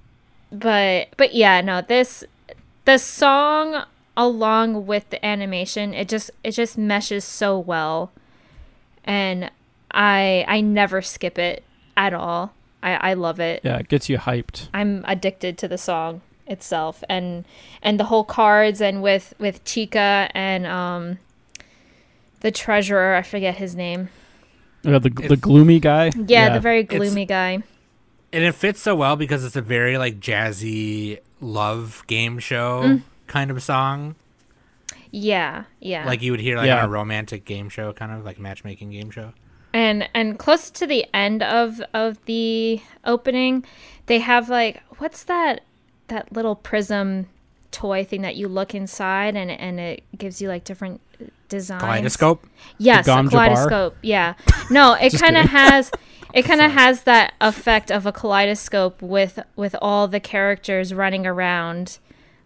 yeah, no, the song along with the animation, it just meshes so well, and I never skip it at all. I love it. Yeah, it gets you hyped. I'm addicted to the song itself, and the whole cards, and with Chica and the treasurer, I forget his name. The gloomy guy. Yeah, the very gloomy guy. And it fits so well because it's a very like jazzy love game show kind of song. Yeah. Like you would hear like Yeah. on a romantic game show, kind of like matchmaking game show. And close to the end of the opening, they have like, what's that little prism toy thing that you look inside and it gives you like different designs. Kaleidoscope. Yes, a Gamja bar? kaleidoscope. Yeah. No, it Just kind of kidding. has that effect of a kaleidoscope with all the characters running around,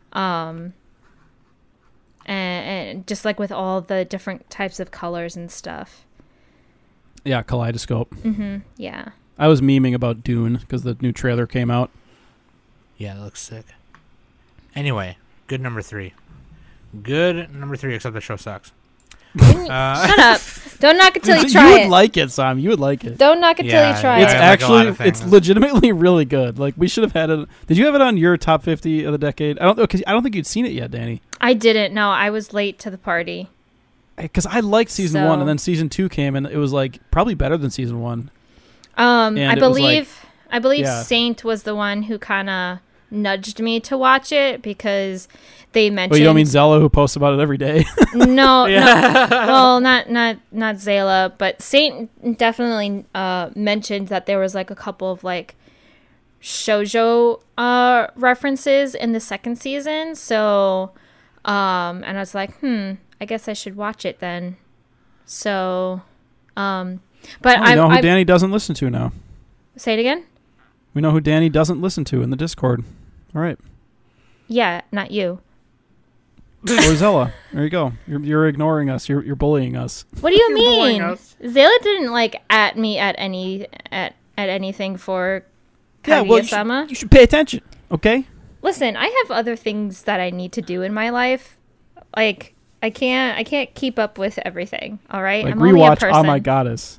and just like with all the different types of colors and stuff. Yeah, kaleidoscope. Yeah. I was memeing about Dune because the new trailer came out. Yeah, that looks sick. Anyway, good number 3. Good number 3, except the show sucks. Shut up! Don't knock it till you try you would it. like it, Sam. You would like it. Don't knock it till Yeah, you try yeah. It's it. I like a lot actually, of it's things. legitimately really good. Like we should have had it. Did you have it on your top 50 of the decade? I don't think you'd seen it yet, Danny. I didn't. No, I was late to the party. Because I liked season 1, So- and then season 2 came, and it was like probably better than season 1. I it was believe yeah. Saint was the one who kind of nudged me to watch it because they mentioned. But you don't mean Zella, who posts about it every day? No, well, not Zayla, but Saint definitely mentioned that there was like a couple of like shoujo references in the second season. So, and I was like, I guess I should watch it then. So, but We know who I Danny doesn't listen to now. say it again. We know who Danny doesn't listen to in the Discord. All right. Yeah, not you. Rosella. There you go. You're ignoring us. You're bullying us. What do you You're bullying mean? us. Zayla didn't like at me at anything for Yeah, well, Kaguya-sama. you should pay attention, okay? Listen, I have other things that I need to do in my life. Like I can't keep up with everything. All right, Like I'm only a rewatch person. Oh My Goddess.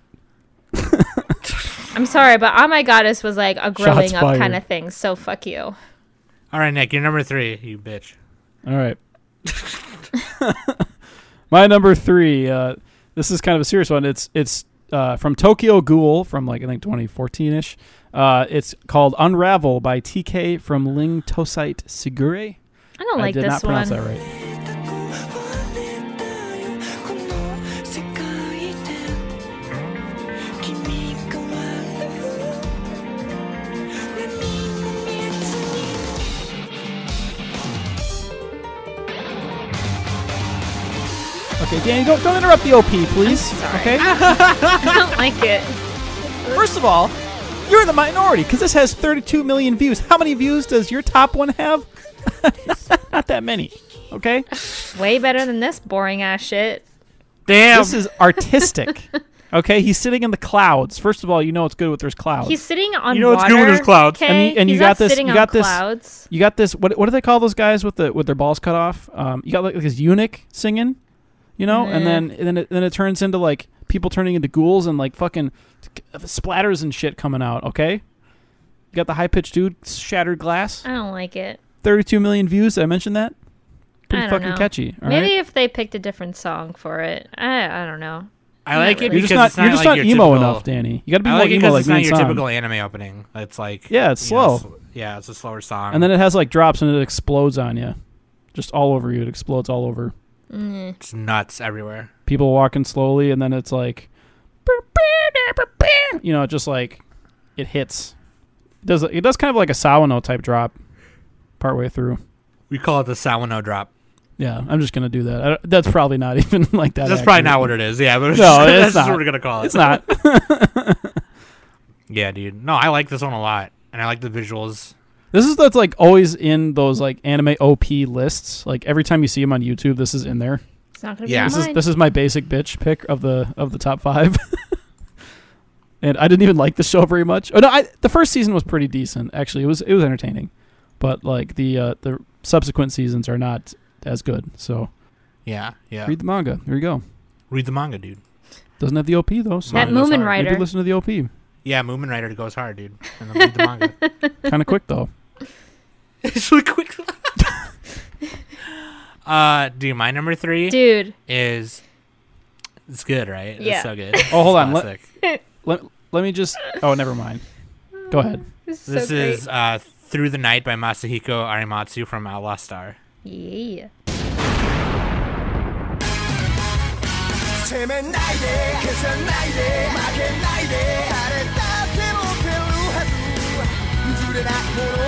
I'm sorry, but Oh My Goddess was like a growing Shots up fired. kind of thing. So fuck you. All right, Nick, you're number 3. You bitch. All right. My number 3. This is kind of a serious one. It's from Tokyo Ghoul from like I think 2014ish. It's called Unravel by TK from Ling Tosite Sigure. I don't like I did this not pronounce one. that right. この世界で君が笑う何も見えずに Okay, Danny, don't interrupt the OP, please. Okay. I don't like it. First of all, you're in the minority because this has 32 million views. How many views does your top one have? Not that many. Okay. Way better than this boring ass shit. Damn. This is artistic. Okay, he's sitting in the clouds. First of all, you know it's good with there's clouds. He's sitting on You know what's water. good with his clouds. Okay? And you He's got not this- sitting you on got this- clouds. You got this. What do they call those guys with their balls cut off? You got like this eunuch singing, you know, and then it turns into like people turning into ghouls and like fucking splatters and shit coming out. Okay, you got the high pitched dude, shattered glass, I don't like it. 32 million views. Did I mention that? Pretty I don't fucking know. catchy. All Maybe right? if they picked a different song for it. I don't know. I like it You're You're because just not. You're just like not your emo typical, enough, Danny. You got to be I more like it emo because like it's me not and your Sam. typical anime opening. It's like Yeah, it's you know, slow. it's a slower song. And then it has like drops and it explodes on you, just all over you. It explodes all over. it's nuts everywhere. People walking slowly, and then it's like, you know, just like it hits. It does kind of like a Sawano type drop, partway through. We call it the Sawano drop. Yeah, I'm just gonna do that. That's probably not even like that. That's probably accurate. not what it is. Yeah, but No, that's it's just what not. we're gonna call it. It's not. Yeah, dude. No, I like this one a lot, and I like the visuals. This is that's like always in those like anime OP lists. Like every time you see them on YouTube, this is in there. It's not gonna Yeah. be mine. This is my basic bitch pick of the top 5. And I didn't even like the show very much. Oh no, the first season was pretty decent actually. It was entertaining, but like the subsequent seasons are not as good. So Yeah. read the manga. There you go. Read the manga, dude. Doesn't have the OP though. So That Manga goes Moomin hard. maybe Rider. listen to the OP. Yeah, Moomin Rider goes hard, dude. And then read the manga. Kind of quick though. It's really quick. Dude, my number 3 Dude, is it's good, right? Yeah. It's so good. Oh, hold It's on. classic. Let me just. Oh, never mind. Go ahead. this is This so is great. Through the Night by Masahiko Arimatsu from Outlaw Star. Yeah. 責めないで消さないで負けないで晴れたって持てるはず譲れないもの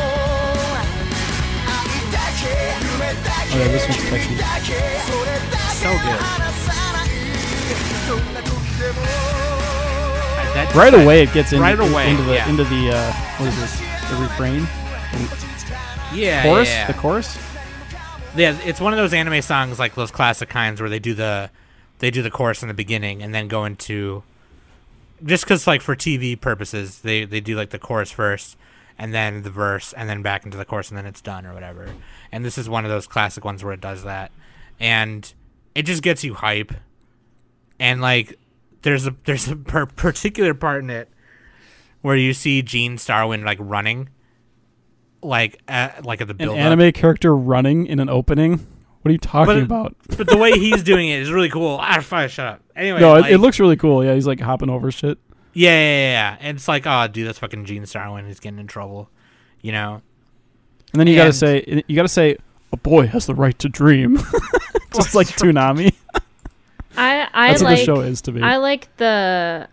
愛だけ夢だ Oh, yeah, this one's け catchy. 君だけそれだけ So good. 離さないどんな時でも That- Right away, it gets Right away, into the yeah. what is this? The refrain, Yeah, chorus, yeah. the chorus. Yeah, it's one of those anime songs like those classic kinds where they do the chorus in the beginning and then go into just because like for TV purposes they do like the chorus first and then the verse and then back into the chorus and then it's done or whatever. And this is one of those classic ones where it does that, and it just gets you hype. And like there's a particular part in it where you see Gene Starwind like running, like at the An build anime character running in an opening. What are you talking about? But the way he's doing it is really cool. Fine, shut up. Anyway, No, like, it looks really cool. Yeah, he's like hopping over shit. yeah. And it's like, oh, dude, that's fucking Gene Starwind. He's getting in trouble, you know. And then you And- gotta say, a boy has the right to dream. Just like Toonami. I That's what like the show is to me. I like the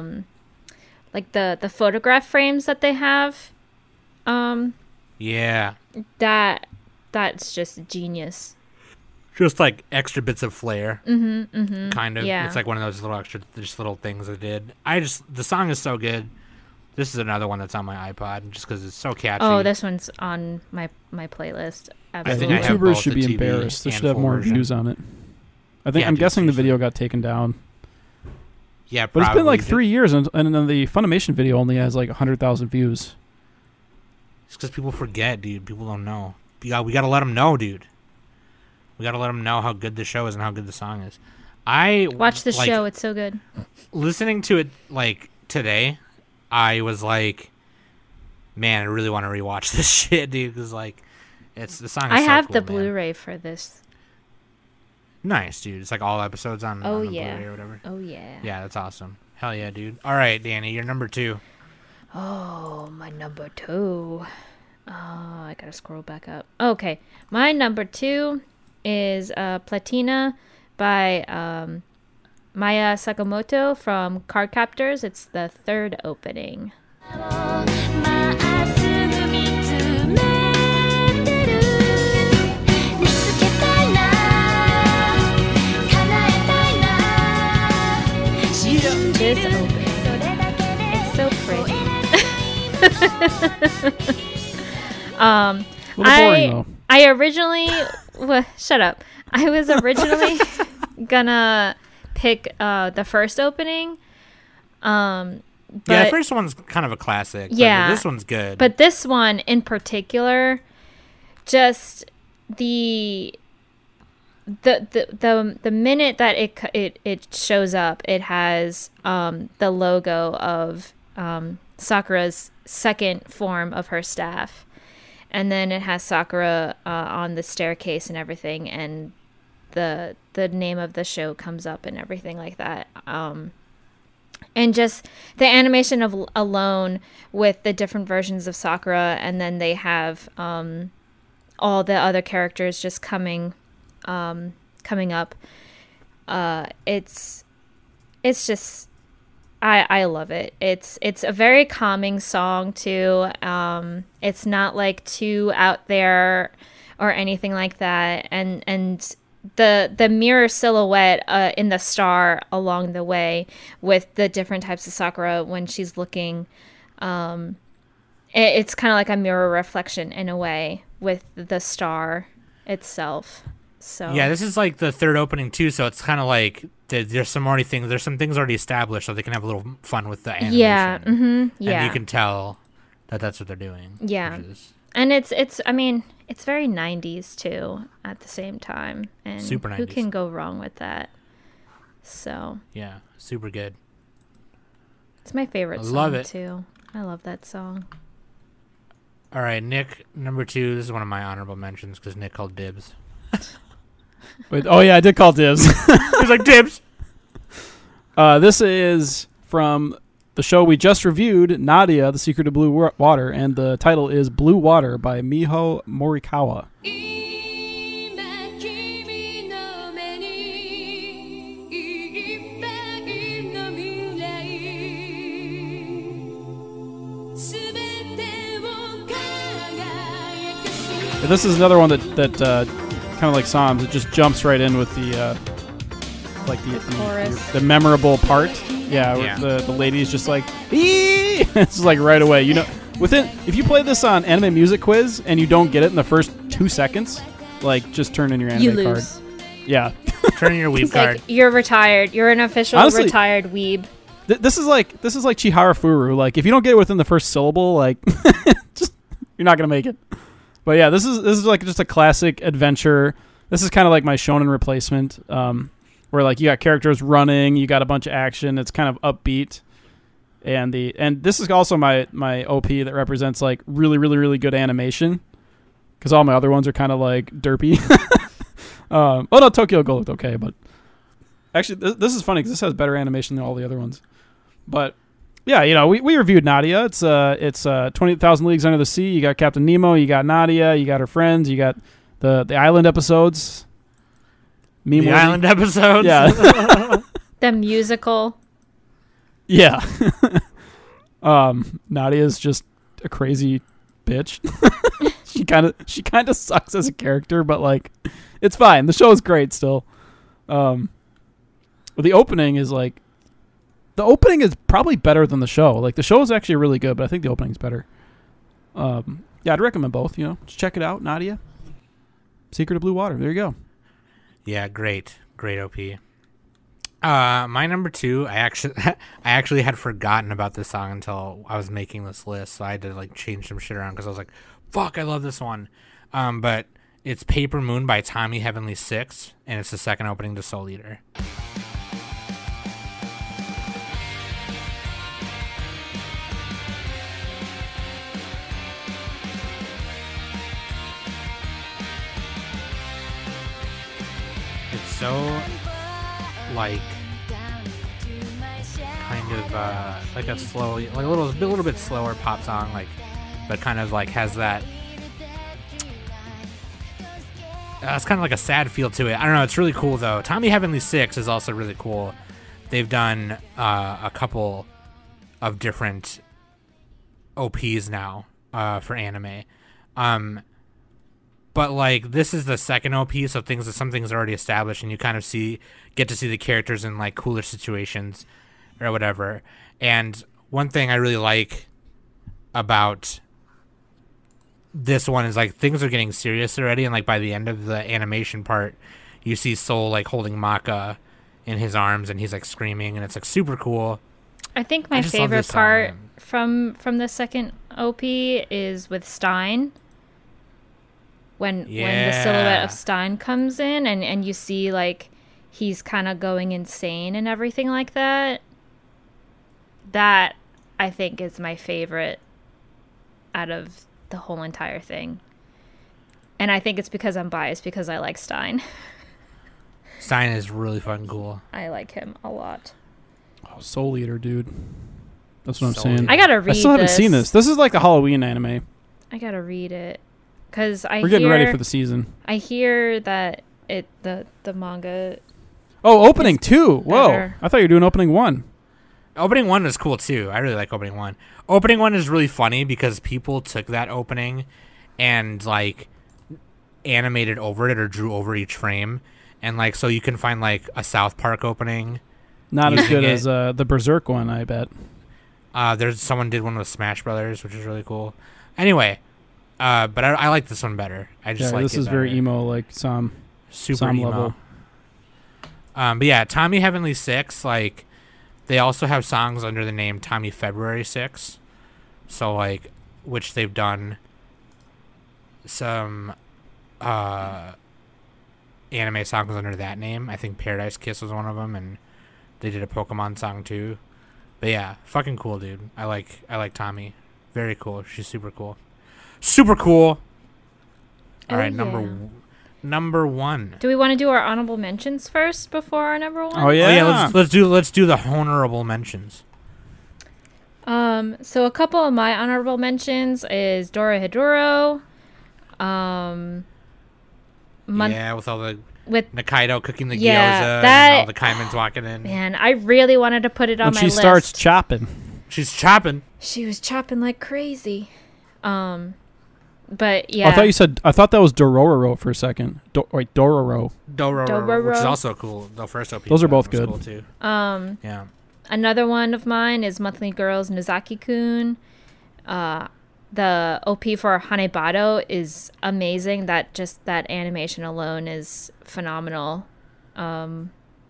the photograph frames that they have. Yeah, That's just genius. just like extra bits of flair, kind of. yeah. It's like one of those little extra, just little things they did. The song is so good. This is another one that's on my iPod just because it's so catchy. Oh, this one's on my playlist. I Absolutely. think I have YouTubers both should the be TV embarrassed. They and should have full more version. views on it. I think Yeah, I'm dude, guessing the seriously. video got taken down. Yeah, But it's been like probably. 3 years, and then the Funimation video only has like 100,000 views. It's because people forget, dude. People don't know. We got to let them know, dude. We got to let them know how good the show is and how good the song is. Watch the like, show. It's so good. Listening to it like today, I was like, man, I really want to rewatch this shit, dude. Because like, it's the song. Is I so have cool, the man. Blu-ray for this. Nice, dude. It's like all episodes on, Oh, on the yeah. Blu-ray or whatever. Oh yeah. Yeah, that's awesome. Hell yeah, dude. All right, Danny, you're number 2. Oh, my number 2. Oh, I gotta scroll back up. Okay, my number 2 is Platina by Maya Sakamoto from Cardcaptors. It's the third opening. まっすぐ見つめてる見つけたいな叶えたいな信じる This opening. それだけで It's so pretty. A little boring though. I originally shut up. I was originally gonna pick the first opening. Yeah, But the first one's kind of a classic. Yeah. But this one's good. But this one in particular, just the minute that it shows up, it has the logo of Sakura's second form of her staff, and then it has Sakura on the staircase and everything, and the name of the show comes up and everything like that. And just the animation of alone with the different versions of Sakura, and then they have all the other characters just coming up. It's just I love it. It's a very calming song too. It's not like too out there or anything like that, and the mirror silhouette in the star along the way with the different types of Sakura when she's looking, it's kind of like a mirror reflection in a way with the star itself. So yeah, this is like the third opening too, so it's kind of like there's some things already established, so they can have a little fun with the animation. yeah, yeah. And you can tell that that's what they're doing. Yeah. which is- And it's I mean, it's very 90s too at the same time. And Super who 90s. can go wrong with that? So, yeah, super good. it's my favorite I song love it. too. I love that song. All right, Nick, number 2. This is one of my honorable mentions because Nick called dibs. Wait, oh yeah, I did call dibs. He was like, dibs! This is from the show we just reviewed, Nadia, The Secret of Blue Water, and the title is Blue Water by Miho Morikawa. 今君の目にいっぱいの未来全てを輝かす This is another one that kind of like Psalms. It just jumps right in with the Chorus. the memorable part. Yeah, Yeah. where the lady's just like, "Ee!" It's like right away. You know, if you play this on Anime Music Quiz and you don't get it in the first 2 seconds, like just turn in your anime You card. lose. Yeah. Turn in your weave It's card. like you're retired. You're an official Honestly- retired weeb. This is like Chihara Furu. Like if you don't get it within the first syllable, like just, you're not gonna make it. But yeah, this is like just a classic adventure. This is kind of like my shonen replacement, where like you got characters running, you got a bunch of action. It's kind of upbeat, and this is also my OP that represents like really really really good animation, because all my other ones are kind of like derpy. Oh no, Tokyo Ghoul looked okay, but actually this is funny because this has better animation than all the other ones. But yeah, you know, we reviewed Nadia. It's 20,000 Leagues Under the Sea. You got Captain Nemo, you got Nadia, you got her friends, you got the island episodes. The Meme-worthy. island episodes. Yeah. The musical. Yeah. Nadia's just a crazy bitch. she kind of sucks as a character, but like it's fine. The show is great still. But the opening is like The opening is probably better than the show. Like the show is actually really good, but I think the opening's better. Yeah, I'd recommend both. You know, just check it out, Nadia. Secret of Blue Water. There you go. Yeah, great OP. My number 2, I actually had forgotten about this song until I was making this list, so I had to like change some shit around because I was like, "Fuck, I love this one." But it's "Paper Moon" by Tommy Heavenly Six, and it's the second opening to Soul Eater. It's so like kind of like a slow, like a little bit slower pop song, like, but kind of like has that. It's kind of like a sad feel to it. I don't know. It's really cool though. Tommy Heavenly Six is also really cool. They've done a couple of different OPs now for anime. But like this is the second OP, so some things are already established, and you kind of get to see the characters in like cooler situations or whatever. And one thing I really like about this one is like things are getting serious already, and like by the end of the animation part, you see Soul like holding Maka in his arms, and he's like screaming, and it's like super cool. I think my I just love favorite this song, part man. from the second OP is with Stein. When the silhouette of Stein comes in and you see like he's kind of going insane and everything like that. That I think is my favorite out of the whole entire thing. And I think it's because I'm biased because I like Stein. Stein is really fucking cool. I like him a lot. Oh, Soul Eater, dude. That's what I'm Soul saying. Eater. I gotta read I still haven't this. seen this. This is like a Halloween anime. I gotta read it. Because We're getting ready for the season. I hear that the manga. Oh, opening 2. Whoa. better. I thought you were doing opening 1. Opening 1 is cool too. I really like opening 1. Opening 1 is really funny because people took that opening and like animated over it or drew over each frame, and like so you can find like a South Park opening. Not as Using good it. as the Berserk one, I bet. There's someone did one with Smash Brothers, which is really cool. Anyway, but I like this one better. I just Yeah, like this it is very better. emo, like some Super emo. level. But yeah, Tommy Heavenly Six, like they also have songs under the name Tommy February 6. So like, which they've done some anime songs under that name. I think Paradise Kiss was one of them, and they did a Pokemon song too. But yeah, fucking cool, dude. I like Tommy. Very cool. She's super cool. Super cool. All Oh, right, yeah. number 1. Do we want to do our honorable mentions first before our number 1? Oh yeah. Oh yeah, let's do the honorable mentions. So a couple of my honorable mentions is Dora Hidoro. Yeah, with all the With Nikaido cooking the Yeah, gyoza that- and all the kaimens walking in. man, I really wanted to put it on When my she list. starts chopping. She's chopping. She was chopping like crazy. But yeah, I thought that was Dororo for a second. Wait, Dororo. Dororo, which is Dororo. also cool. The first OP. Those are both was good. Cool too. Yeah. Another one of mine is Monthly Girls Nozaki-kun. The OP for Hanebado is amazing. That animation alone is phenomenal. And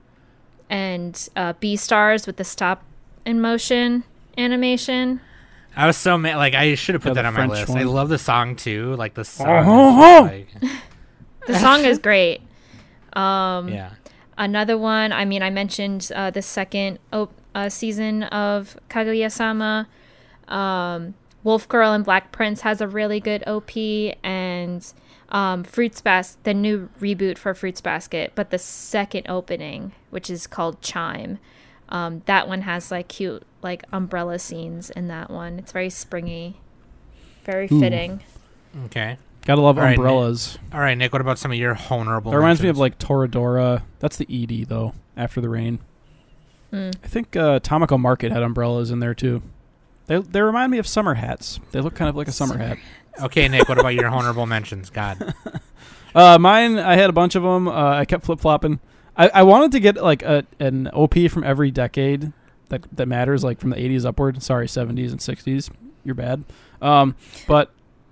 B-Stars with the stop in motion animation. I was so mad. Like I should have put Yeah, that the on my French list. one. I love the song too. Like the song. Oh, is just, like, The song is great. yeah. Another one, I mean, I mentioned the second season of Kaguya-sama. Wolf Girl and Black Prince has a really good OP, and the new reboot for Fruits Basket, but the second opening, which is called Chime, that one has like cute like umbrella scenes in that one. It's very springy, very fitting. Okay. Gotta love All right, umbrellas. All right, Nick. What about some of your honorable? That reminds me of mentions? like Toradora. That's the ED though. After the Rain. Mm. I think Tomoko Market had umbrellas in there too. They remind me of summer hats. They look kind of like a summer hat. Okay, Nick. What about your honorable mentions? God. Mine, I had a bunch of them. I kept flip flopping. I wanted to get like an OP from every decade, that matters, like from the 80s upward. Sorry, 70s and 60s. You're bad. But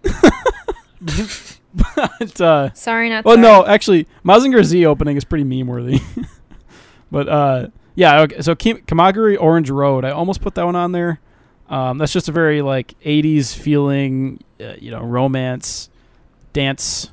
Sorry, not well, sorry. no, actually, Mazinger Z opening is pretty meme worthy. But yeah, okay, so Kamaguri Orange Road, I almost put that one on there. That's just a very like 80s feeling, romance, dance.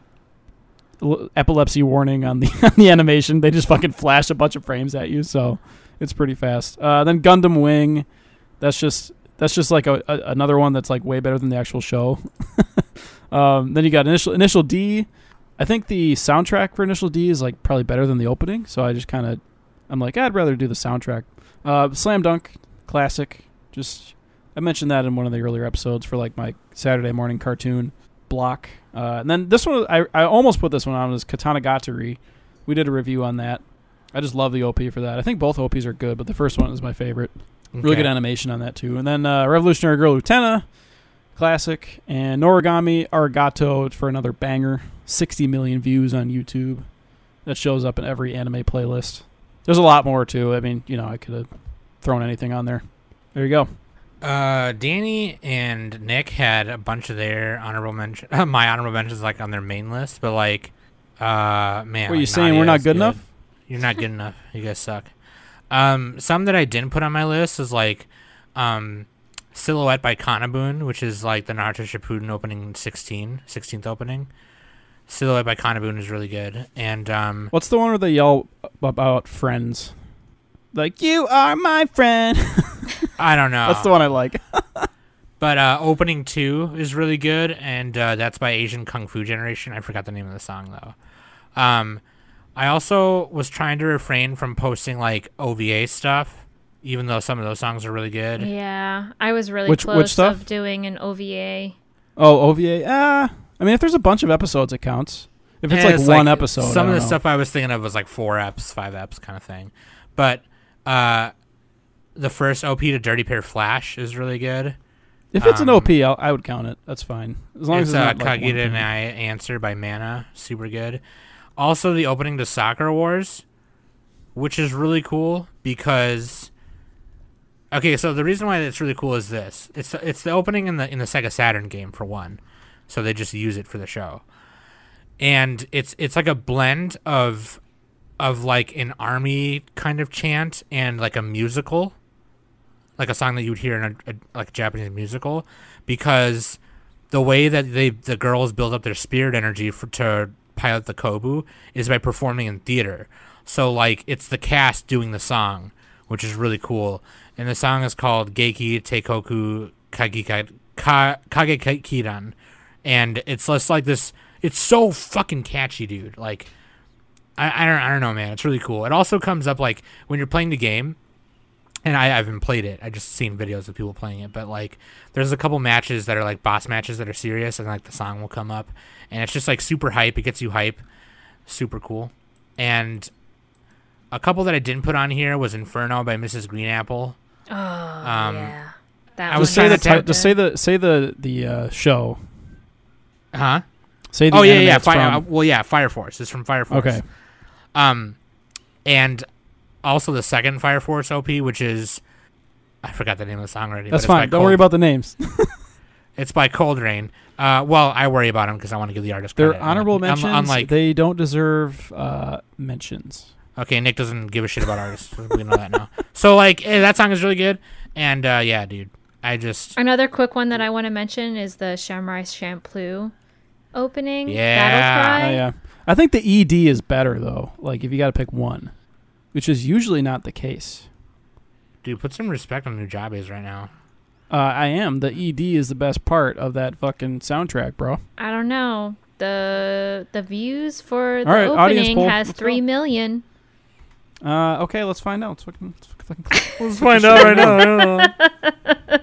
Epilepsy warning on the on the animation. They just fucking flash a bunch of frames at you, so it's pretty fast. Then Gundam Wing, that's just like another one that's like way better than the actual show. Then you got Initial D. I think the soundtrack for Initial D is like probably better than the opening, so I just I'm like, I'd rather do the soundtrack. Slam Dunk, classic. I mentioned that in one of the earlier episodes for like my Saturday morning cartoon block. And then this one, I almost put this one on, as Katana Gatari. We did a review on that. I just love the OP for that. I think both OPs are good, but the first one is my favorite. Really good animation on that too. And then Revolutionary Girl Utena, classic. And Noragami Arigato for another banger. 60 million views on YouTube. That shows up in every anime playlist. There's a lot more too. I mean, I could have thrown anything on there. There you go. Danny and Nick had a bunch of their honorable mentions. My honorable mentions like on their main list, but like, man. What are you saying? We're not good enough? You're not good enough. You guys suck. Some that I didn't put on my list is like, Silhouette by Kanabun, which is like the Naruto Shippuden opening 16th opening. Silhouette by Kanabun is really good. And what's the one where they yell about friends? Like, you are my friend. I don't know. That's the one I like. But opening 2 is really good, and that's by Asian Kung Fu Generation. I forgot the name of the song, though. I also was trying to refrain from posting, like, OVA stuff, even though some of those songs are really good. Yeah, I was really Which close stuff? of doing an OVA. Oh, OVA? I mean, if there's a bunch of episodes, it counts. If it's like one episode, Some of the know. stuff I was thinking of was like 4 eps, 5 eps kind of thing. But the first OP to Dirty Pair Flash is really good. If it's an OP, I would count it. That's fine. As long as it's not like Kagita and I Answer by Mana, super good. Also, the opening to Sakura Wars, which is really cool because. Okay, so the reason why it's really cool is this: it's the opening in the Sega Saturn game for one, so they just use it for the show, and it's like a blend of like an army kind of chant and like a musical, like a song that you would hear in a Japanese musical, because the way that the girls build up their spirit energy to pilot the Kobu is by performing in theater. So like it's the cast doing the song, which is really cool. And the song is called Geiki Teikoku Kagekiran. And it's just like this. It's so fucking catchy, dude. Like, I don't know, man. It's really cool. It also comes up like when you're playing the game, and I haven't played it. I just seen videos of people playing it. But like, there's a couple matches that are like boss matches that are serious, and like the song will come up, and it's just like super hype. It gets you hype. Super cool. And a couple that I didn't put on here was Inferno by Mrs. Green Apple. Oh, yeah. That I was was Just say trying the to say the show. Huh? Say the Oh yeah, anime yeah. it's from. Well, yeah. Fire Force. It's from Fire Force. Okay. And also the second Fire Force OP, which is I forgot the name of the song already. That's but it's by fine. Don't worry about the names. It's by Cold Rain. Well, I worry about them because I want to give the artist They're credit. honorable mentions. Unlike, They don't deserve mentions. okay, Nick doesn't give a shit about artists. We know that now. So like, that song is really good. And yeah, dude, I just Another quick one that I want to mention is the Samurai Champloo opening. Yeah. Battle Cry. Yeah. I think the ED is better though. Like if you got to pick one, which is usually not the case. dude, put some respect on Nujabes right now. I am. The ED is the best part of that fucking soundtrack, bro. I don't know. The views for the All right, audience opening poll. has Let's 3 go. million. Okay, let's find out. Let's find out right now.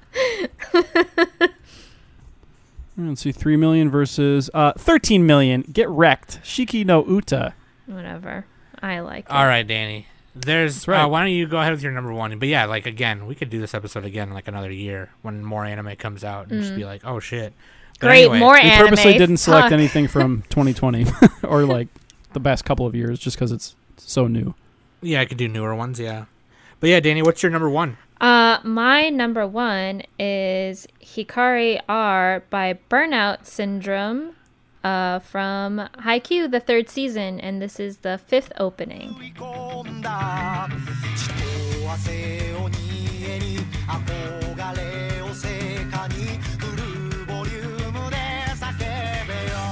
Let's see, 3 million versus 13 million. Get wrecked. Shiki no Uta. Whatever. I like it. All right, Danny. There's. That's right. Why don't you go ahead with your number one? But yeah, like again, we could do this episode again in like another year when more anime comes out and just be like, oh shit. But Great, anyway, more We anime. purposely didn't select Fuck. anything from 2020 or like the past couple of years just because it's so new. Yeah, I could do newer ones. Yeah, But yeah, Danny, what's your number one? My number one is Hikari R by Burnout Syndrome from Haikyuu, the 3rd season, and this is the 5th opening. 込んだ血と汗を煮えに憧れを成果にフルボリュームで叫べよ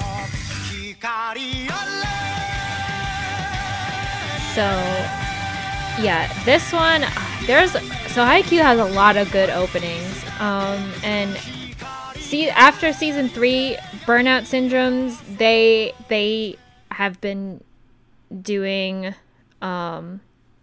光あれ So, yeah, this one, so Haikyuu has a lot of good openings, and after season 3, Burnout Syndromes, they have been doing the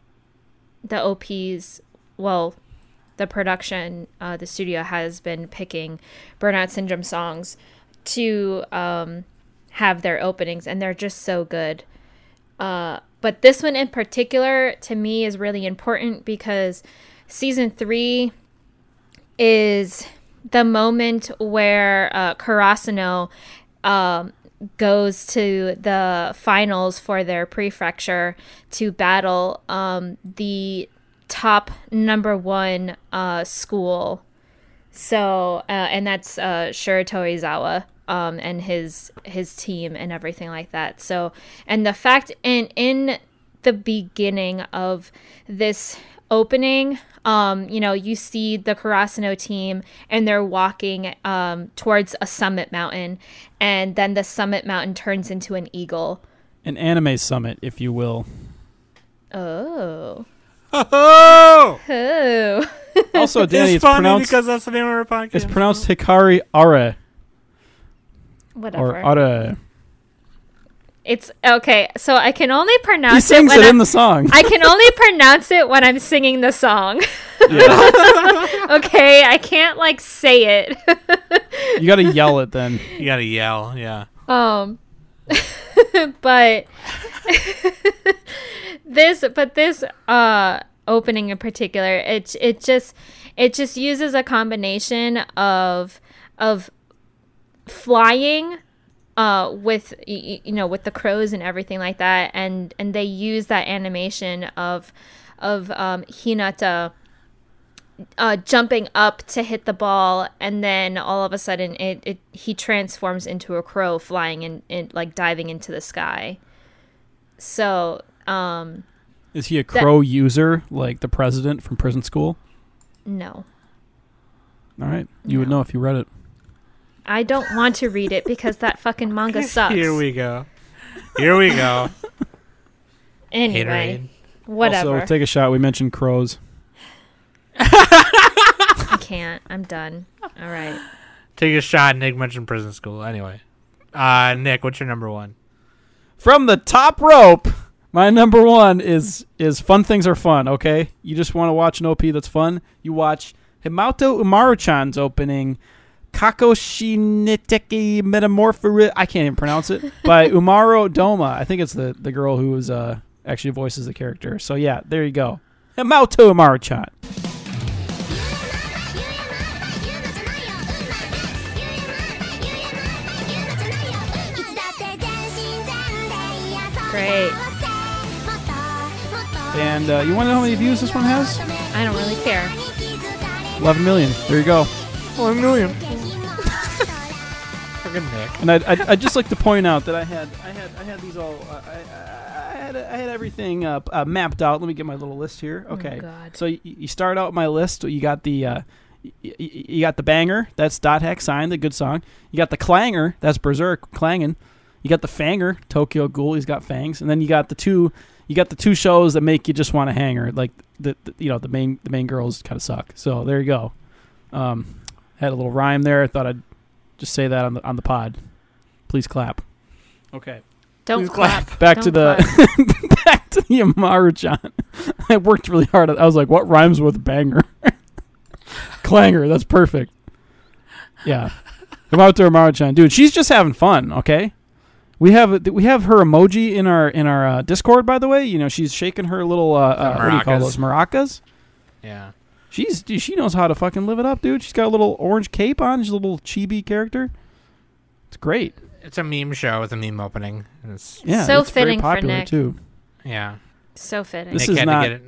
OPs, well, the production, the studio has been picking Burnout Syndrome songs to have their openings, and they're just so good. But this one in particular, to me, is really important because season 3 is the moment where Karasuno goes to the finals for their prefecture to battle the top number 1 school. So, and that's Shuro Torizawa. And his team and everything like that. So, and the fact in the beginning of this opening, you see the Karasuno team and they're walking towards a summit mountain, and then the summit mountain turns into an eagle. An anime summit, if you will. Oh. Oh! Also, Danny, It's it's funny pronounced because that's the name of our podcast. it's pronounced Hikari Are Whatever. or Are. It's okay. So I can only pronounce He sings when it in I'm- the song. I can only pronounce it when I'm singing the song. Yeah. Okay, I can't like say it. You got to yell it then. You gotta yell, yeah. But this opening in particular, it just uses a combination of flying with with the crows and everything like that, and they use that animation of Hinata jumping up to hit the ball, and then all of a sudden he transforms into a crow flying and like diving into the sky. So Is he a crow user like the president from Prison School? no, All right. You would know if you read it. I don't want to read it because that fucking manga sucks. Here we go. Anyway, whatever. Also, take a shot. We mentioned crows. I can't. I'm done. All right. Take a shot. Nick mentioned Prison School. Anyway. Nick, what's your number one? From the top rope, my number one is Fun Things Are Fun, okay? You just want to watch an OP that's fun? You watch Himato Umaru-chan's opening, Kakoshiniteki Metamorphosis, I can't even pronounce it, by Umaru Doma. I think it's the girl who is actually voices the character. So yeah, there you go. Himato Umaru-chan. Great. And you want to know how many views this one has? I don't really care. 11 million. There you go. 1 million. Fucking Nick. And I'd just like to point out that I had these all I had everything mapped out. Let me get my little list here. Okay. God. So you start out my list. You got the you got the banger. That's Dot Hack Sign, the good song. You got the clanger. That's Berserk clanging. You got the fanger, Tokyo Ghoul. He's got fangs. And then you got the two shows that make you just want to hang her. Like the main girls kind of suck. So there you go. Had a little rhyme there. I thought I'd just say that on the pod. Please clap. Okay. Don't clap. Back Don't to the clap. back to the Umaru-chan. I worked really hard. I was like, what rhymes with banger? Clanger. That's perfect. Yeah. About to Umaru-chan, dude. She's just having fun. Okay. We have her emoji in our Discord, by the way. You know, she's shaking her little what do you call those maracas? Yeah. She knows how to fucking live it up, dude. She's got a little orange cape on. She's a little chibi character. It's great. It's a meme show with a meme opening. And it's, Yeah, So it's very fitting for popular Nick. too. yeah. So fitting. This Nick is had not- to get it.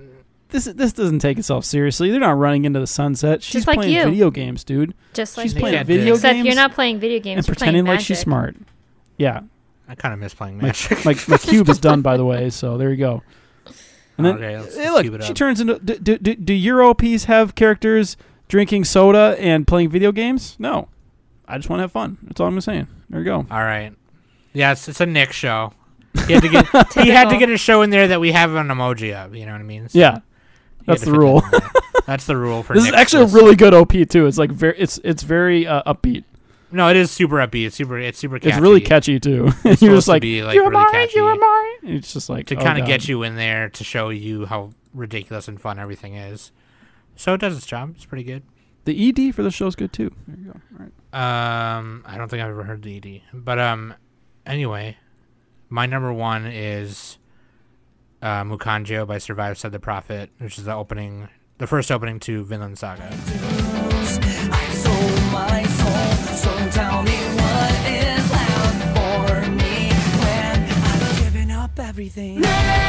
this doesn't take itself seriously. They're not running into the sunset. She's like playing you. video games, dude. Just like She's you. playing can't video do Except games you're not playing video games. and you're pretending playing like she's Magic. smart. Yeah. I kind of miss playing My, Magic. my cube is done, by the way, so there you go. And then, Okay, let's hey, keep look, it she up. turns into. Do your OPs have characters drinking soda and playing video games? No. I just want to have fun. That's all I'm saying. There you go. All right. Yeah, it's a Nick show. He had to get he had to Typical. get a show in there that we have an emoji of. You know what I mean? So Yeah. he had That's to the fit rule. that in there. That's the rule for This is Nick's actually list. a really good OP too. It's like it's very upbeat. No, it is super upbeat. It's super catchy. It's really catchy too. You're supposed just to like, be, like, you're really mine, catchy. you're mine. And it's just like to kind of get you in there to show you how ridiculous and fun everything is. So it does its job. It's pretty good. The ED for the show's good too. There you go. All right. I don't think I've ever heard the ED. But anyway, my number one is Mukanjo by Survive Said the Prophet, which is the first opening to Vinland Saga. I sold my soul, so tell me what is left for me when I've given up everything.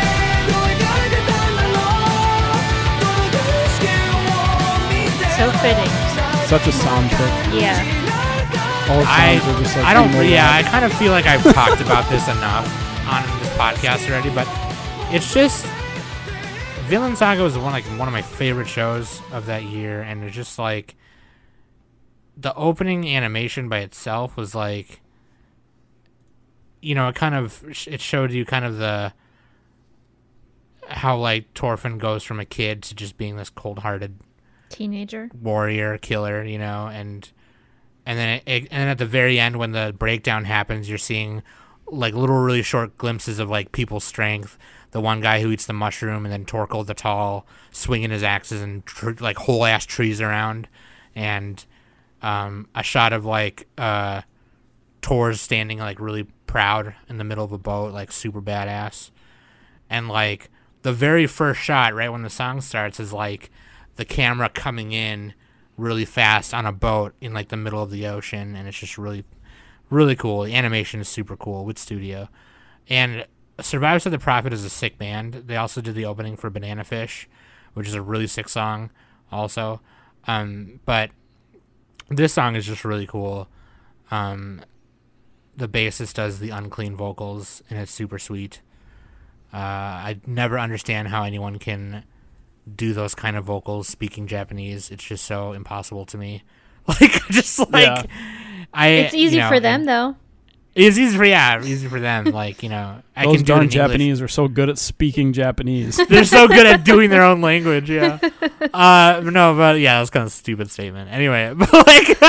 So fitting. Such a sound pick. Yeah. All the I songs are just like don't. emo Yeah, I rap. kind of feel like I've talked about this enough on this podcast already, but it's just Vinland Saga was one of my favorite shows of that year, and it's just like the opening animation by itself was like, you know, it showed you kind of the how like Thorfinn goes from a kid to just being this cold-hearted Teenager. warrior killer, you know, and then and then at the very end when the breakdown happens, you're seeing like little really short glimpses of like people's strength. The one guy who eats the mushroom, and then Torkel the Tall swinging his axes and like whole ass trees around, and a shot of like Thor's standing like really proud in the middle of a boat, like super badass, and like the very first shot right when the song starts is like the camera coming in really fast on a boat in like the middle of the ocean, and it's just really, really cool. The animation is super cool with studio. And Survive Said the Prophet is a sick band. They also did the opening for Banana Fish, which is a really sick song also. But this song is just really cool. The bassist does the unclean vocals, and it's super sweet. I never understand how anyone can do those kind of vocals speaking Japanese. It's just so impossible to me. Yeah. It's easy for them though. It's easy for them. Like, you know, I Those can do it darn in English. Japanese are so good at speaking Japanese. They're so good at doing their own language. Yeah. No, but yeah, that's kind of a stupid statement. Anyway, but like,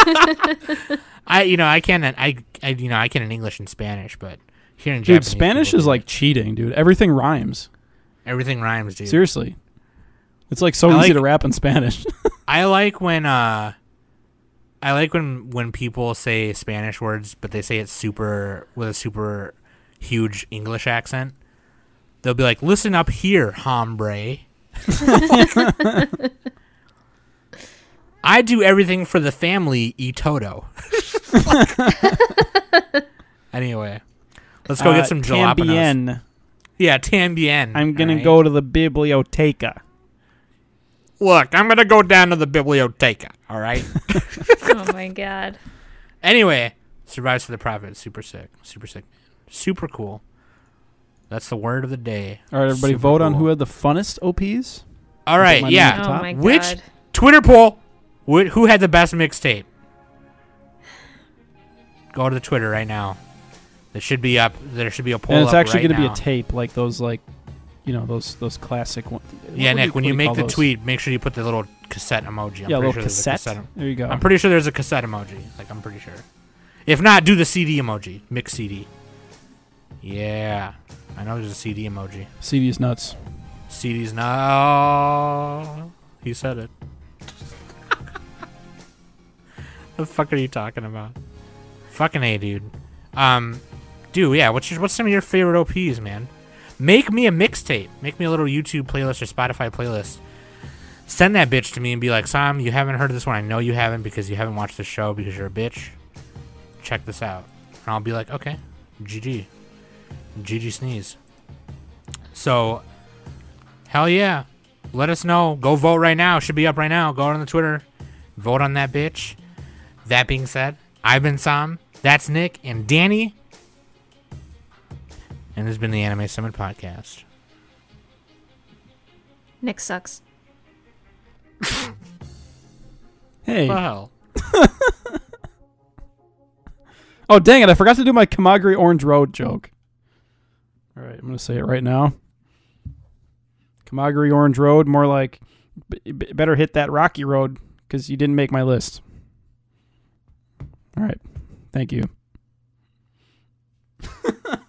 I can in English and Spanish, but here in Dude, Japanese, Spanish people is do like cheating, dude. Everything rhymes. everything rhymes, dude. Seriously. It's like so I easy like- to rap in Spanish. I like when when people say Spanish words, but they say it with a super huge English accent. They'll be like, "Listen up here, hombre. I do everything for the family, y todo." Anyway, let's go get some jalapenos. Tambien. Yeah, tambien. I'm going to alright? go to the biblioteca. Look, I'm gonna go down to the biblioteca. All right. Oh my god. Anyway, Survives for the Prophet. Super sick. Super sick. Super cool. That's the word of the day. All right, everybody Super vote on cool. who had the funnest OPs. All right, my yeah. name Oh top. my god. Which Twitter poll? Who had the best mixtape? Go to the Twitter right now. There should be up. There should be a poll. And it's up actually right going to be now. a tape, like those, like, you know, those classic ones. Yeah, Nick. When you make the those? tweet, make sure you put the little cassette emoji. I'm Yeah, a pretty little sure there's a cassette. There you go. I'm pretty sure there's a cassette emoji. Like, I'm pretty sure. If not, do the CD emoji. Mix CD. Yeah. I know there's a CD emoji. CD's nuts. CD's no. He said it. The fuck are you talking about? Fucking A, dude. Dude, yeah. What's some of your favorite OPs, man? Make me a mixtape. Make me a little YouTube playlist or Spotify playlist. Send that bitch to me and be like, Sam, you haven't heard of this one. I know you haven't because you haven't watched the show because you're a bitch. Check this out. And I'll be like, okay, GG. GG sneeze. So, hell yeah. let us know. Go vote right now. Should be up right now. Go on the Twitter. Vote on that bitch. That being said, I've been Sam. That's Nick and Danny. And this has been the Anime Summit Podcast. Nick sucks. Hey. Well. Oh, dang it. I forgot to do my Kamagari Orange Road joke. All right, I'm going to say it right now. Kamagari Orange Road, more like better hit that rocky road because you didn't make my list. All right. Thank you.